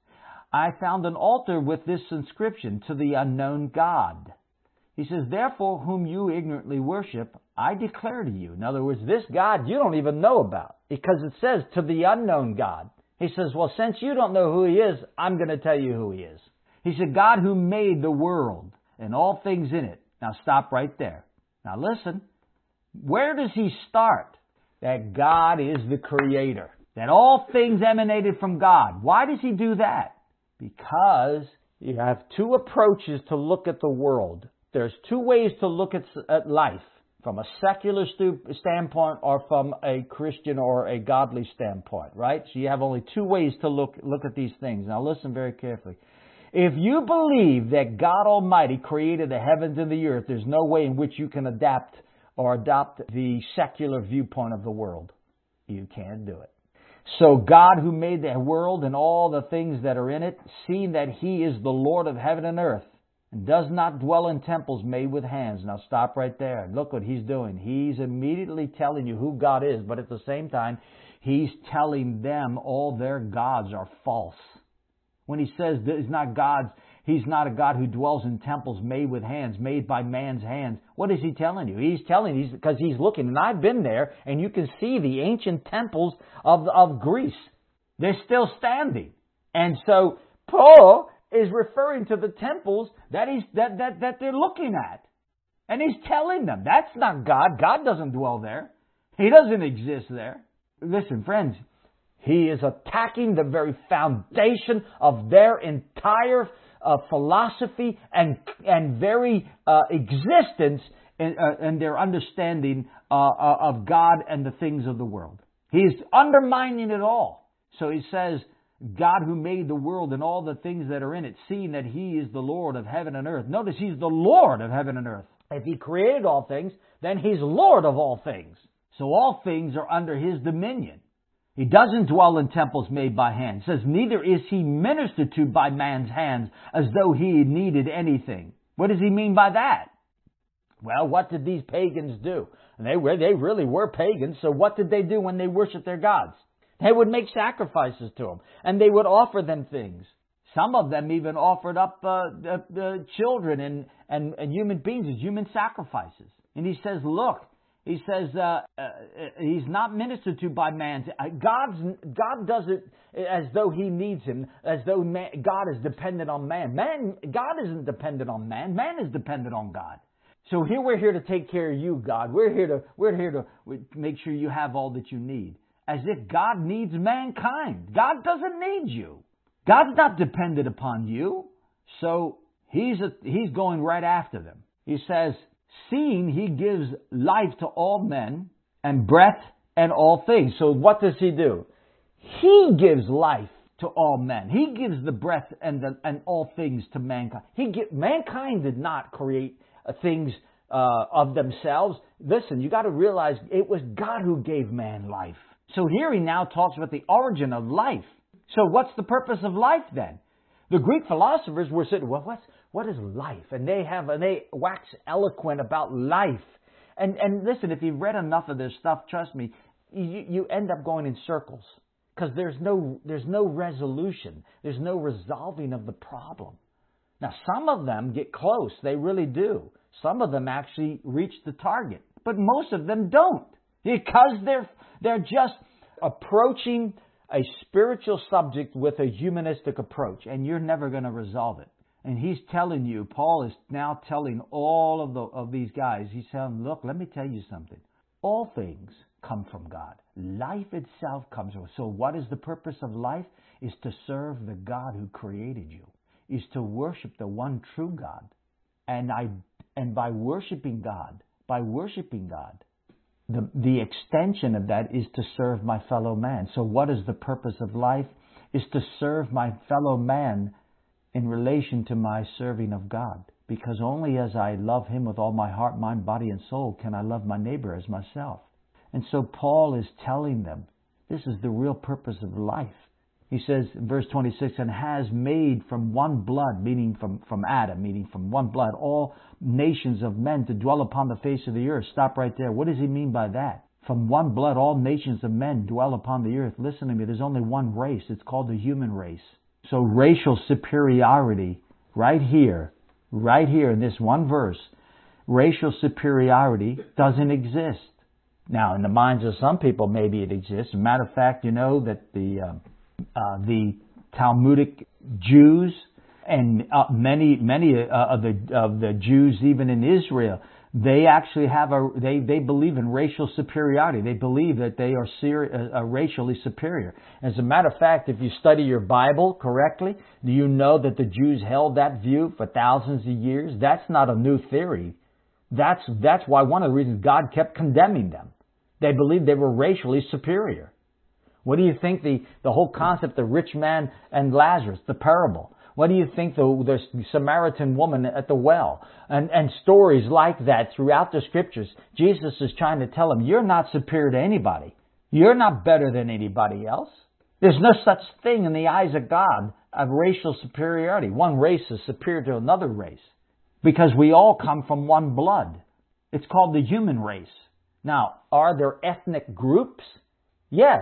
I found an altar with this inscription, to the unknown God. He says, therefore, whom you ignorantly worship, I declare to you. In other words, this God you don't even know about, because it says, to the unknown God. He says, well, since you don't know who He is, I'm going to tell you who He is. He said, God who made the world and all things in it. Now stop right there. Now listen, where does He start? That God is the Creator. That all things emanated from God. Why does He do that? Because you have two approaches to look at the world. There's two ways to look at, at life. From a secular stu- standpoint or from a Christian or a godly standpoint, right? So you have only two ways to look, look at these things. Now listen very carefully. If you believe that God Almighty created the heavens and the earth, there's no way in which you can adapt or adopt the secular viewpoint of the world. You can't do it. So God who made the world and all the things that are in it, seeing that He is the Lord of heaven and earth, and does not dwell in temples made with hands. Now stop right there. Look what He's doing. He's immediately telling you who God is, but at the same time, He's telling them all their gods are false. When He says that He's not God's, He's not a God who dwells in temples made with hands, made by man's hands. What is He telling you? He's telling you because He's looking, and I've been there, and you can see the ancient temples of, of Greece. They're still standing. And so Paul is referring to the temples that he's that, that, that they're looking at. And he's telling them, that's not God. God doesn't dwell there. He doesn't exist there. Listen, friends, he is attacking the very foundation of their entire uh, philosophy and and very uh, existence and uh, their understanding uh, of God and the things of the world. He is undermining it all. So he says, God who made the world and all the things that are in it, seeing that He is the Lord of heaven and earth. Notice He's the Lord of heaven and earth. If He created all things, then He's Lord of all things. So all things are under His dominion. He doesn't dwell in temples made by hands. It says, neither is He ministered to by man's hands as though He needed anything. What does He mean by that? Well, what did these pagans do? They were, they really were pagans, so what did they do when they worshiped their gods? They would make sacrifices to them, and they would offer them things. Some of them even offered up uh, the, the children and, and, and human beings as human sacrifices. And he says, look, he says uh, uh, He's not ministered to by man. God's, God does it as though He needs Him, as though man, God is dependent on man. Man, God isn't dependent on man. Man is dependent on God. So here we're here to take care of you, God. We're here to we're here to make sure you have all that you need. As if God needs mankind. God doesn't need you. God's not dependent upon you. So he's a, he's going right after them. He says, seeing He gives life to all men and breath and all things. So what does He do? He gives life to all men. He gives the breath and the, and all things to mankind. He give, mankind did not create uh, things uh, of themselves. Listen, you got to realize it was God who gave man life. So here he now talks about the origin of life. So what's the purpose of life then? The Greek philosophers were saying, well, what's, what is life? And they have, and they wax eloquent about life. And, and listen, if you've read enough of this stuff, trust me, you, you end up going in circles. Because there's no, there's no resolution. There's no resolving of the problem. Now, some of them get close. They really do. Some of them actually reach the target. But most of them don't. Because they're they're just approaching a spiritual subject with a humanistic approach, and you're never going to resolve it. And he's telling you, Paul is now telling all of the of these guys, he's telling, look, let me tell you something. All things come from God. Life itself comes from God. So what is the purpose of life? Is to serve the God who created you. Is to worship the one true God. And I and by worshiping God, by worshiping God, The, the extension of that is to serve my fellow man. So what is the purpose of life? Is to serve my fellow man in relation to my serving of God. Because only as I love Him with all my heart, mind, body, and soul can I love my neighbor as myself. And so Paul is telling them, this is the real purpose of life. He says in verse twenty-six, and has made from one blood, meaning from, from Adam, meaning from one blood, all nations of men to dwell upon the face of the earth. Stop right there. What does he mean by that? From one blood, all nations of men dwell upon the earth. Listen to me, there's only one race. It's called the human race. So racial superiority, right here, right here in this one verse, racial superiority doesn't exist. Now, in the minds of some people, maybe it exists. As a matter of fact, you know that the uh, uh, the Talmudic Jews and uh, many many uh, of the of the Jews even in Israel, they actually have a they they believe in racial superiority. They believe that they are ser- uh, uh, racially superior. As a matter of fact, if you study your Bible correctly, do you know that the Jews held that view for thousands of years? That's not a new theory. That's that's why one of the reasons God kept condemning them. They believed they were racially superior. What do you think the, the whole concept, the rich man and Lazarus, the parable? What do you think the, the Samaritan woman at the well? And, and stories like that throughout the scriptures. Jesus is trying to tell them, you're not superior to anybody. You're not better than anybody else. There's no such thing in the eyes of God of racial superiority. One race is superior to another race. Because we all come from one blood. It's called the human race. Now, are there ethnic groups? Yes.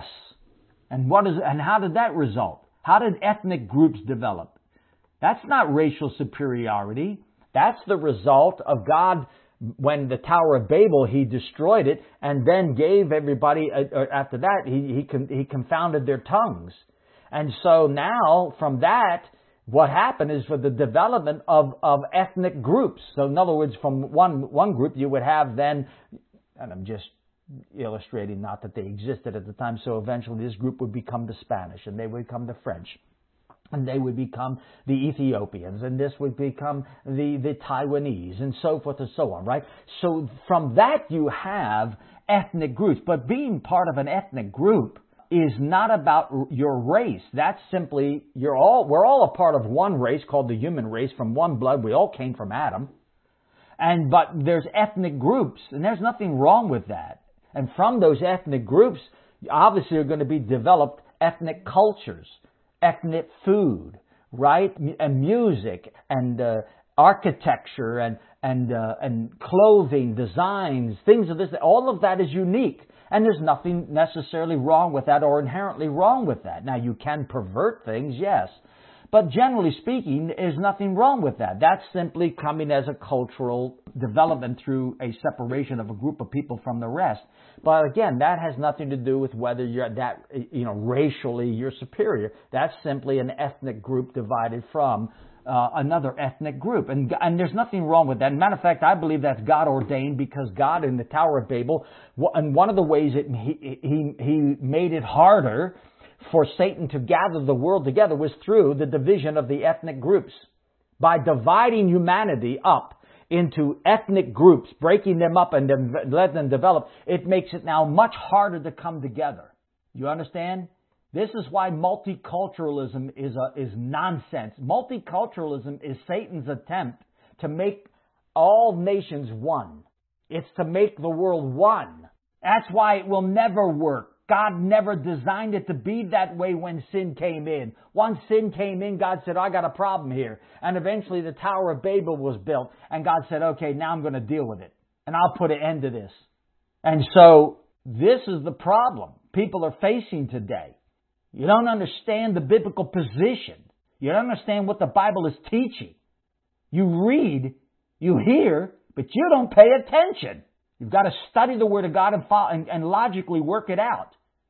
And what is and how did that result? How did ethnic groups develop? That's not racial superiority. That's the result of God, when the Tower of Babel, He destroyed it and then gave everybody, uh, after that, He, he, he confounded their tongues. And so now, from that, what happened is for the development of, of ethnic groups. So in other words, from one, one group you would have then, and I'm just illustrating, not that they existed at the time, so eventually this group would become the Spanish, and they would become the French, and they would become the Ethiopians, and this would become the, the Taiwanese, and so forth and so on, right? So from that you have ethnic groups, but being part of an ethnic group is not about your race. That's simply, you're all, we're all a part of one race called the human race, from one blood. We all came from Adam. And, but there's ethnic groups, and there's nothing wrong with that. And from those ethnic groups, obviously are going to be developed ethnic cultures, ethnic food, right? And music, and uh, architecture, and, and, uh, and clothing, designs, things of this. All of that is unique. And there's nothing necessarily wrong with that or inherently wrong with that. Now, you can pervert things, yes. But generally speaking, there's nothing wrong with that. That's simply coming as a cultural development through a separation of a group of people from the rest. But again, that has nothing to do with whether you're that, you know, racially you're superior. That's simply an ethnic group divided from uh, another ethnic group. And, and there's nothing wrong with that. Matter of fact, I believe that's God ordained, because God in the Tower of Babel, and one of the ways it, he, he, he made it harder for Satan to gather the world together was through the division of the ethnic groups. By dividing humanity up into ethnic groups, breaking them up and then let them develop, it makes it now much harder to come together. You understand? This is why multiculturalism is a, is nonsense. Multiculturalism is Satan's attempt to make all nations one. It's to make the world one. That's why it will never work. God never designed it to be that way when sin came in. Once sin came in, God said, I got a problem here. And eventually the Tower of Babel was built. And God said, okay, now I'm going to deal with it. And I'll put an end to this. And so this is the problem people are facing today. You don't understand the biblical position. You don't understand what the Bible is teaching. You read, you hear, but you don't pay attention. You've got to study the Word of God and, follow, and, and logically work it out.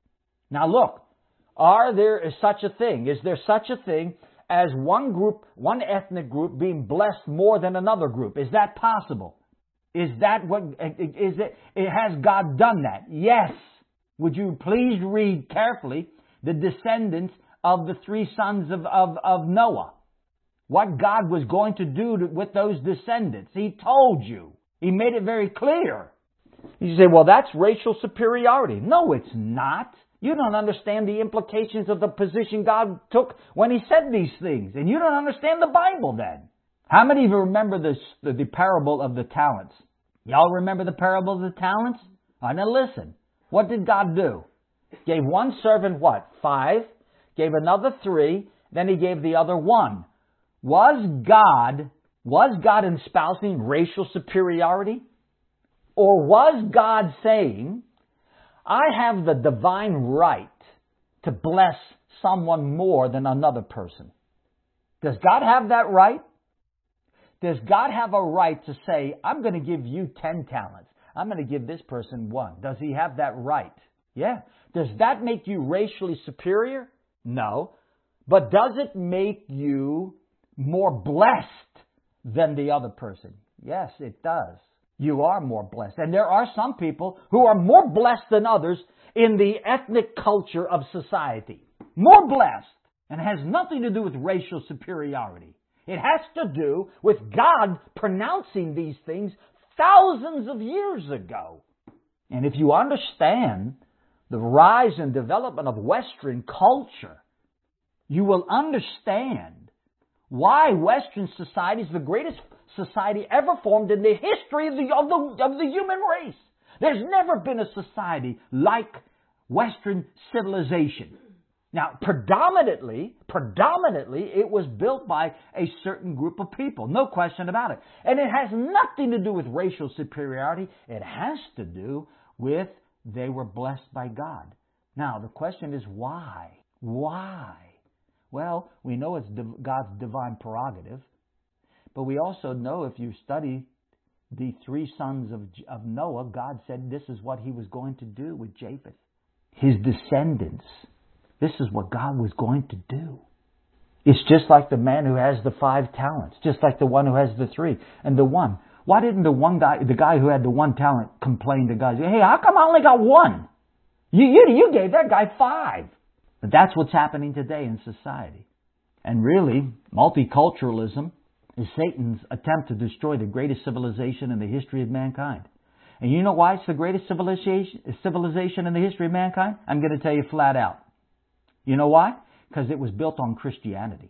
Now look, are there is such a thing? Is there such a thing as one group, one ethnic group being blessed more than another group? Is that possible? Is that what, is it, it has God done that? Yes. Would you please read carefully the descendants of the three sons of, of, of Noah? What God was going to do to, with those descendants. He told you. He made it very clear. You say, well, that's racial superiority. No, it's not. You don't understand the implications of the position God took when He said these things. And you don't understand the Bible then. How many of you remember this, the, the parable of the talents? Y'all remember the parable of the talents? All right, now listen. What did God do? Gave one servant what? Five. Gave another three. Then He gave the other one. Was God, was God espousing racial superiority? Or was God saying, I have the divine right to bless someone more than another person? Does God have that right? Does God have a right to say, I'm going to give you ten talents. I'm going to give this person one. Does He have that right? Yeah. Does that make you racially superior? No. But does it make you more blessed than the other person? Yes, it does. You are more blessed. And there are some people who are more blessed than others in the ethnic culture of society. More blessed. And it has nothing to do with racial superiority. It has to do with God pronouncing these things thousands of years ago. And if you understand the rise and development of Western culture, you will understand why Western society is the greatest society ever formed in the history of the, of the, of the human race. There's never been a society like Western civilization. Now, predominantly, predominantly, it was built by a certain group of people. No question about it. And it has nothing to do with racial superiority. It has to do with they were blessed by God. Now, the question is why? Why? Well, we know it's God's divine prerogative. But we also know if you study the three sons of, of Noah, God said this is what He was going to do with Japheth. His descendants. This is what God was going to do. It's just like the man who has the five talents, just like the one who has the three and the one. Why didn't the one guy, the guy who had the one talent, complain to God? Hey, how come I only got one? You, you, you gave that guy five. But that's what's happening today in society. And really, multiculturalism is Satan's attempt to destroy the greatest civilization in the history of mankind. And you know why it's the greatest civilization, civilization in the history of mankind? I'm going to tell you flat out. You know why? Because it was built on Christianity.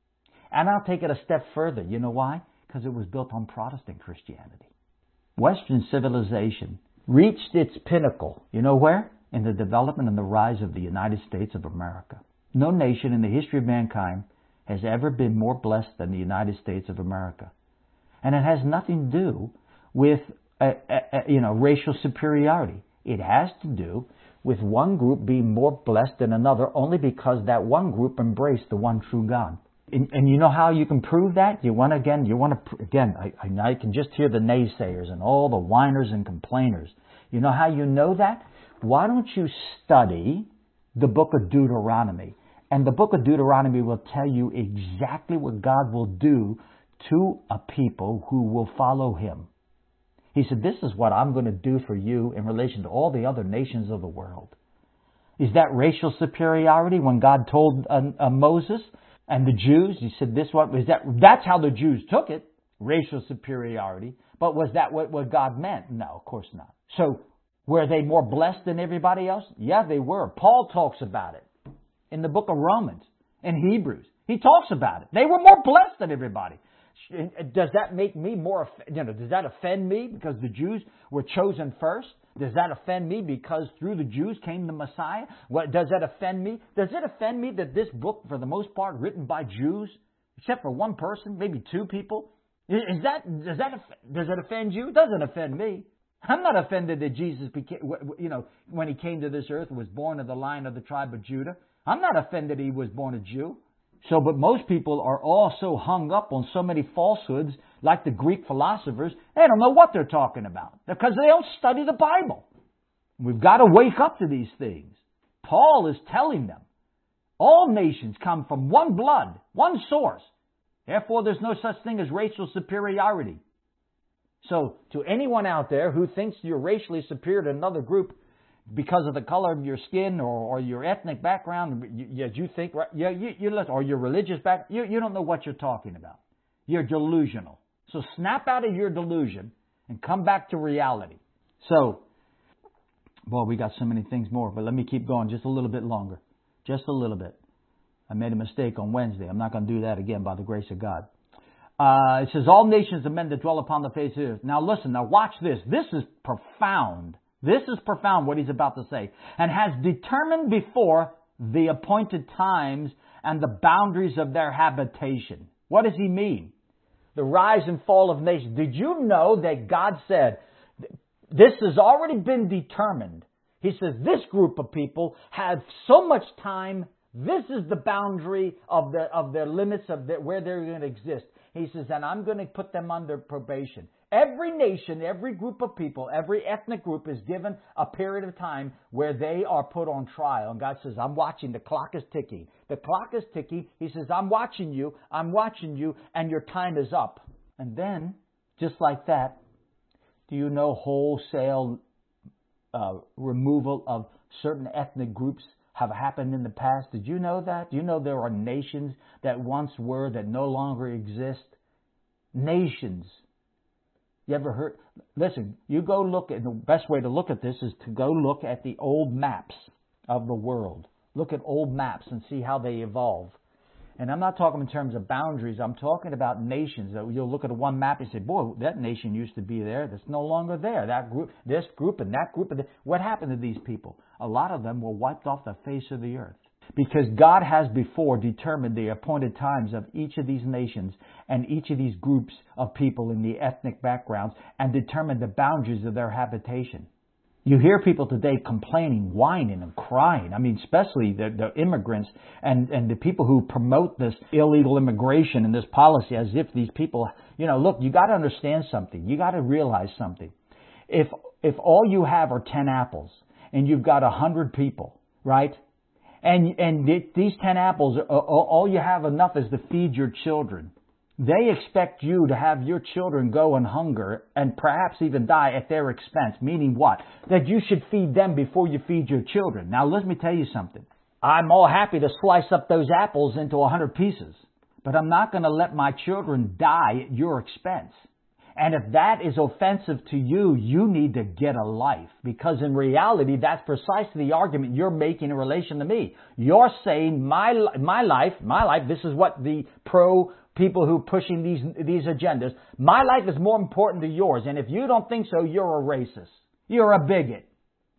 And I'll take it a step further. You know why? Because it was built on Protestant Christianity. Western civilization reached its pinnacle. You know where? In the development and the rise of the United States of America. No nation in the history of mankind has ever been more blessed than the United States of America. And it has nothing to do with uh, uh, you know, racial superiority. It has to do with one group being more blessed than another only because that one group embraced the one true God. And, and you know how you can prove that? You want again, you want to, again, I, I can just hear the naysayers and all the whiners and complainers. You know how you know that? Why don't you study the book of Deuteronomy? And the book of Deuteronomy will tell you exactly what God will do to a people who will follow Him. He said, this is what I'm going to do for you in relation to all the other nations of the world. Is that racial superiority when God told uh, uh, Moses and the Jews? He said, this what is that? That's how the Jews took it, racial superiority. But was that what, what God meant? No, of course not. So were they more blessed than everybody else? Yeah, they were. Paul talks about it in the book of Romans and Hebrews. He talks about it. They were more blessed than everybody. Does that make me more, you know, does that offend me because the Jews were chosen first? Does that offend me because through the Jews came the Messiah? What, does that offend me? Does it offend me that this book, for the most part, written by Jews, except for one person, maybe two people? Is that, does that, does that offend you? It doesn't offend me. I'm not offended that Jesus became, you know, when He came to this earth, was born of the line of the tribe of Judah. I'm not offended He was born a Jew. So, but most people are all so hung up on so many falsehoods, like the Greek philosophers, they don't know what they're talking about because they don't study the Bible. We've got to wake up to these things. Paul is telling them, all nations come from one blood, one source. Therefore, there's no such thing as racial superiority. So, to anyone out there who thinks you're racially superior to another group, because of the color of your skin or, or your ethnic background, you, you, you think, you, you, you, or your religious background, you, you don't know what you're talking about. You're delusional. So snap out of your delusion and come back to reality. So, boy, we got so many things more, but let me keep going just a little bit longer. Just a little bit. I made a mistake on Wednesday. I'm not going to do that again by the grace of God. Uh, it says, all nations of men that dwell upon the face of the earth. Now listen, now watch this. This is profound. This is profound what he's about to say. And has determined before the appointed times and the boundaries of their habitation. What does he mean? The rise and fall of nations. Did you know that God said, this has already been determined. He says, this group of people have so much time This is the boundary of the of their limits of the, where they're going to exist. He says, and I'm going to put them under probation. Every nation, every group of people, every ethnic group is given a period of time where they are put on trial. And God says, I'm watching. The clock is ticking. The clock is ticking. He says, I'm watching you. I'm watching you. And your time is up. And then, just like that, do you know wholesale uh, removal of certain ethnic groups have happened in the past? Did you know that? Do you know there are nations that once were that no longer exist? Nations. You ever heard? Listen, you go look at, the best way to look at this is to go look at the old maps of the world. Look at old maps and see how they evolve. And I'm not talking in terms of boundaries. I'm talking about nations. You'll look at one map and say, boy, that nation used to be there. That's no longer there. That group, this group and that group. And what happened to these people? A lot of them were wiped off the face of the earth. Because God has before determined the appointed times of each of these nations and each of these groups of people in the ethnic backgrounds and determined the boundaries of their habitation. You hear people today complaining, whining, and crying. I mean, especially the, the immigrants and, and the people who promote this illegal immigration and this policy as if these people, you know, look, you got to understand something. You got to realize something. If if all you have are ten apples and you've got a hundred people, right? And and these ten apples, all you have enough is to feed your children. They expect you to have your children go and hunger and perhaps even die at their expense. Meaning what? That you should feed them before you feed your children. Now let me tell you something. I'm all happy to slice up those apples into a hundred pieces. But I'm not going to let my children die at your expense. And if that is offensive to you, you need to get a life. Because in reality, that's precisely the argument you're making in relation to me. You're saying my my life, my life, this is what the pro people who are pushing these these agendas, my life is more important to yours. And if you don't think so, you're a racist. You're a bigot.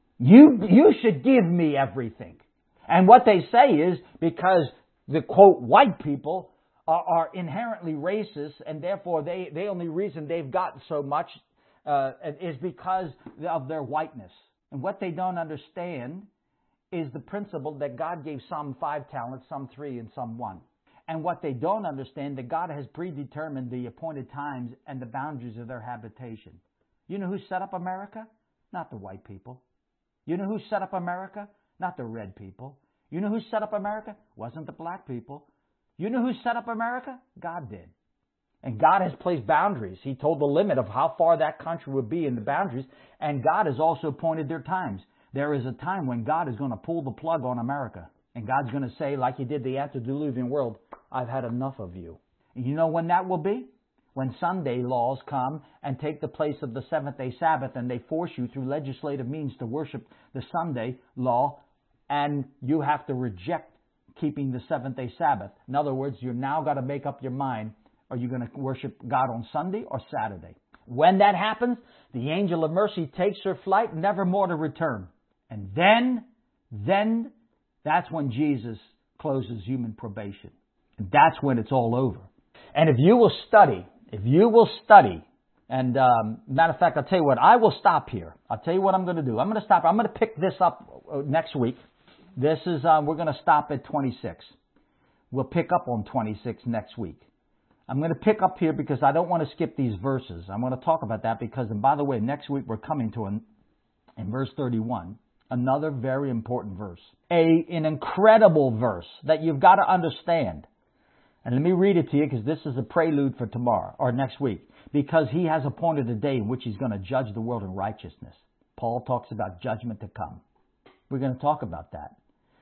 You you should give me everything. And what they say is because the, quote, white people are, are inherently racist, and therefore they, the only reason they've gotten so much uh, is because of their whiteness. And what they don't understand is the principle that God gave some five talents, some three, and some one. And what they don't understand, that God has predetermined the appointed times and the boundaries of their habitation. You know who set up America? Not the white people. You know who set up America? Not the red people. You know who set up America? Wasn't the black people. You know who set up America? God did. And God has placed boundaries. He told the limit of how far that country would be in the boundaries. And God has also appointed their times. There is a time when God is going to pull the plug on America. And God's going to say, like He did the antediluvian world, I've had enough of you. And you know when that will be? When Sunday laws come and take the place of the seventh-day Sabbath, and they force you through legislative means to worship the Sunday law, and you have to reject keeping the seventh-day Sabbath. In other words, you've now got to make up your mind, are you going to worship God on Sunday or Saturday? When that happens, the angel of mercy takes her flight, never more to return. And then, then, that's when Jesus closes human probation. And that's when it's all over. And if you will study, if you will study, and um, matter of fact, I'll tell you what, I will stop here. I'll tell you what I'm going to do. I'm going to stop. I'm going to pick this up next week. This is, uh, we're going to stop at twenty-six. We'll pick up on twenty-six next week. I'm going to pick up here because I don't want to skip these verses. I'm going to talk about that because, and by the way, next week we're coming to, an, in verse thirty-one, another very important verse. A, an incredible verse that you've got to understand. And let me read it to you because this is a prelude for tomorrow or next week. Because He has appointed a day in which He's going to judge the world in righteousness. Paul talks about judgment to come. We're going to talk about that.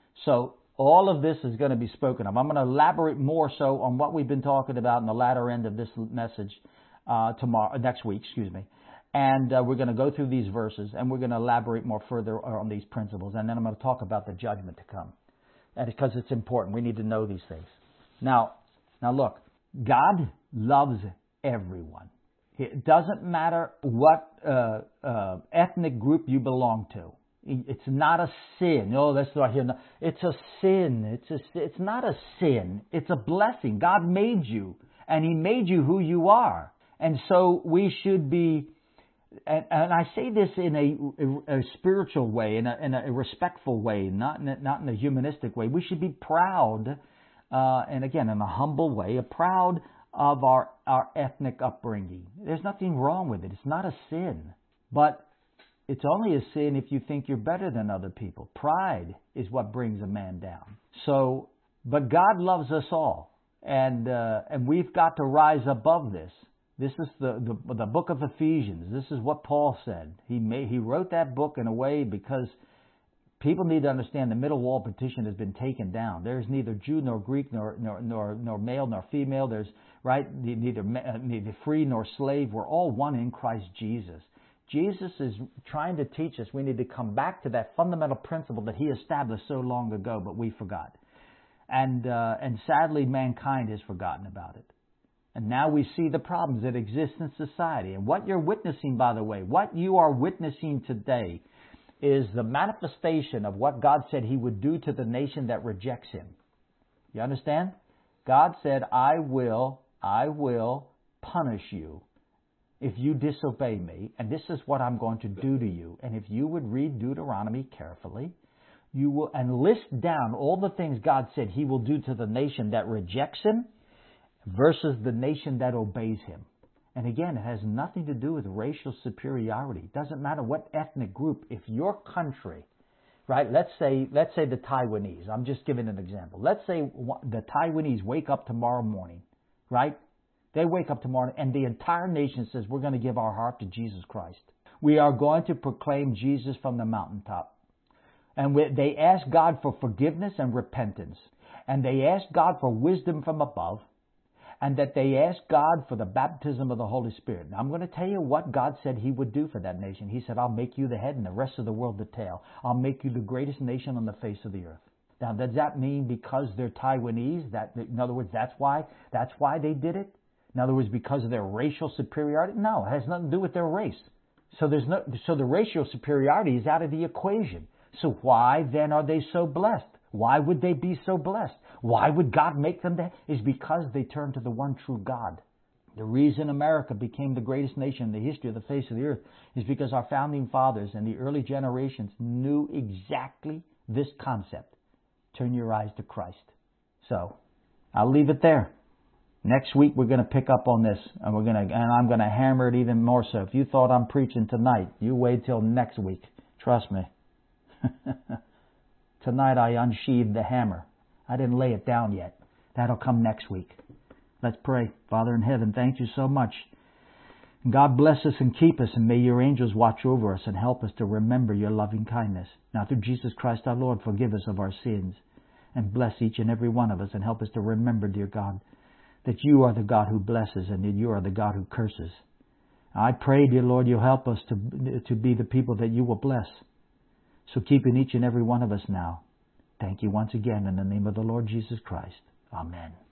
So all of this is going to be spoken of. I'm going to elaborate more so on what we've been talking about in the latter end of this message uh, tomorrow, next week, excuse me. And uh, we're going to go through these verses and we're going to elaborate more further on these principles. And then I'm going to talk about the judgment to come. And because it's important. We need to know these things. Now, now look, God loves everyone. It doesn't matter what uh, uh, ethnic group you belong to. It's not a sin. Oh, that's not here. It's a sin. It's a. It's not a sin. It's a blessing. God made you, and He made you who you are. And so we should be and, and I say this in a, a, a spiritual way, in a, in a respectful way, not in a, not in a humanistic way. We should be proud, uh, and again, in a humble way, proud of our, our ethnic upbringing. There's nothing wrong with it. It's not a sin. But it's only a sin if you think you're better than other people. Pride is what brings a man down. So, but God loves us all. And uh, and we've got to rise above this. This is the, the the book of Ephesians. This is what Paul said. He made, he wrote that book in a way because people need to understand the middle wall partition has been taken down. There's neither Jew nor Greek nor nor nor, nor male nor female. There's right neither neither free nor slave. We're all one in Christ Jesus. Jesus is trying to teach us we need to come back to that fundamental principle that he established so long ago, but we forgot. And uh, and sadly, mankind has forgotten about it. And now we see the problems that exist in society. And what you're witnessing, by the way, what you are witnessing today is the manifestation of what God said he would do to the nation that rejects him. You understand? God said, I will, I will punish you if you disobey me, and this is what I'm going to do to you. And if you would read Deuteronomy carefully, you will, and list down all the things God said he will do to the nation that rejects him versus the nation that obeys him. And again, it has nothing to do with racial superiority. It doesn't matter what ethnic group. If your country, right, let's say, let's say the Taiwanese, I'm just giving an example. Let's say the Taiwanese wake up tomorrow morning, right? They wake up tomorrow and the entire nation says, we're going to give our heart to Jesus Christ. We are going to proclaim Jesus from the mountaintop. And we, they ask God for forgiveness and repentance. And they ask God for wisdom from above. And that they ask God for the baptism of the Holy Spirit. Now, I'm going to tell you what God said he would do for that nation. He said, I'll make you the head and the rest of the world the tail. I'll make you the greatest nation on the face of the earth. Now, does that mean because they're Taiwanese? That, in other words, that's why, that's why they did it? In other words, because of their racial superiority? No, it has nothing to do with their race. So there's no, so the racial superiority is out of the equation. So why then are they so blessed? Why would they be so blessed? Why would God make them that? Is because they turned to the one true God. The reason America became the greatest nation in the history of the face of the earth is because our founding fathers and the early generations knew exactly this concept. Turn your eyes to Christ. So, I'll leave it there. Next week we're going to pick up on this, and we're going to, and I'm going to hammer it even more so. If you thought I'm preaching tonight, you wait till next week. Trust me. Tonight I unsheathed the hammer. I didn't lay it down yet. That'll come next week. Let's pray. Father in heaven, thank you so much. God bless us and keep us, and may your angels watch over us and help us to remember your loving kindness. Now through Jesus Christ our Lord, forgive us of our sins and bless each and every one of us and help us to remember, dear God, that you are the God who blesses and that you are the God who curses. I pray, dear Lord, you'll help us to, to be the people that you will bless. So keep in each and every one of us now. Thank you once again in the name of the Lord Jesus Christ. Amen.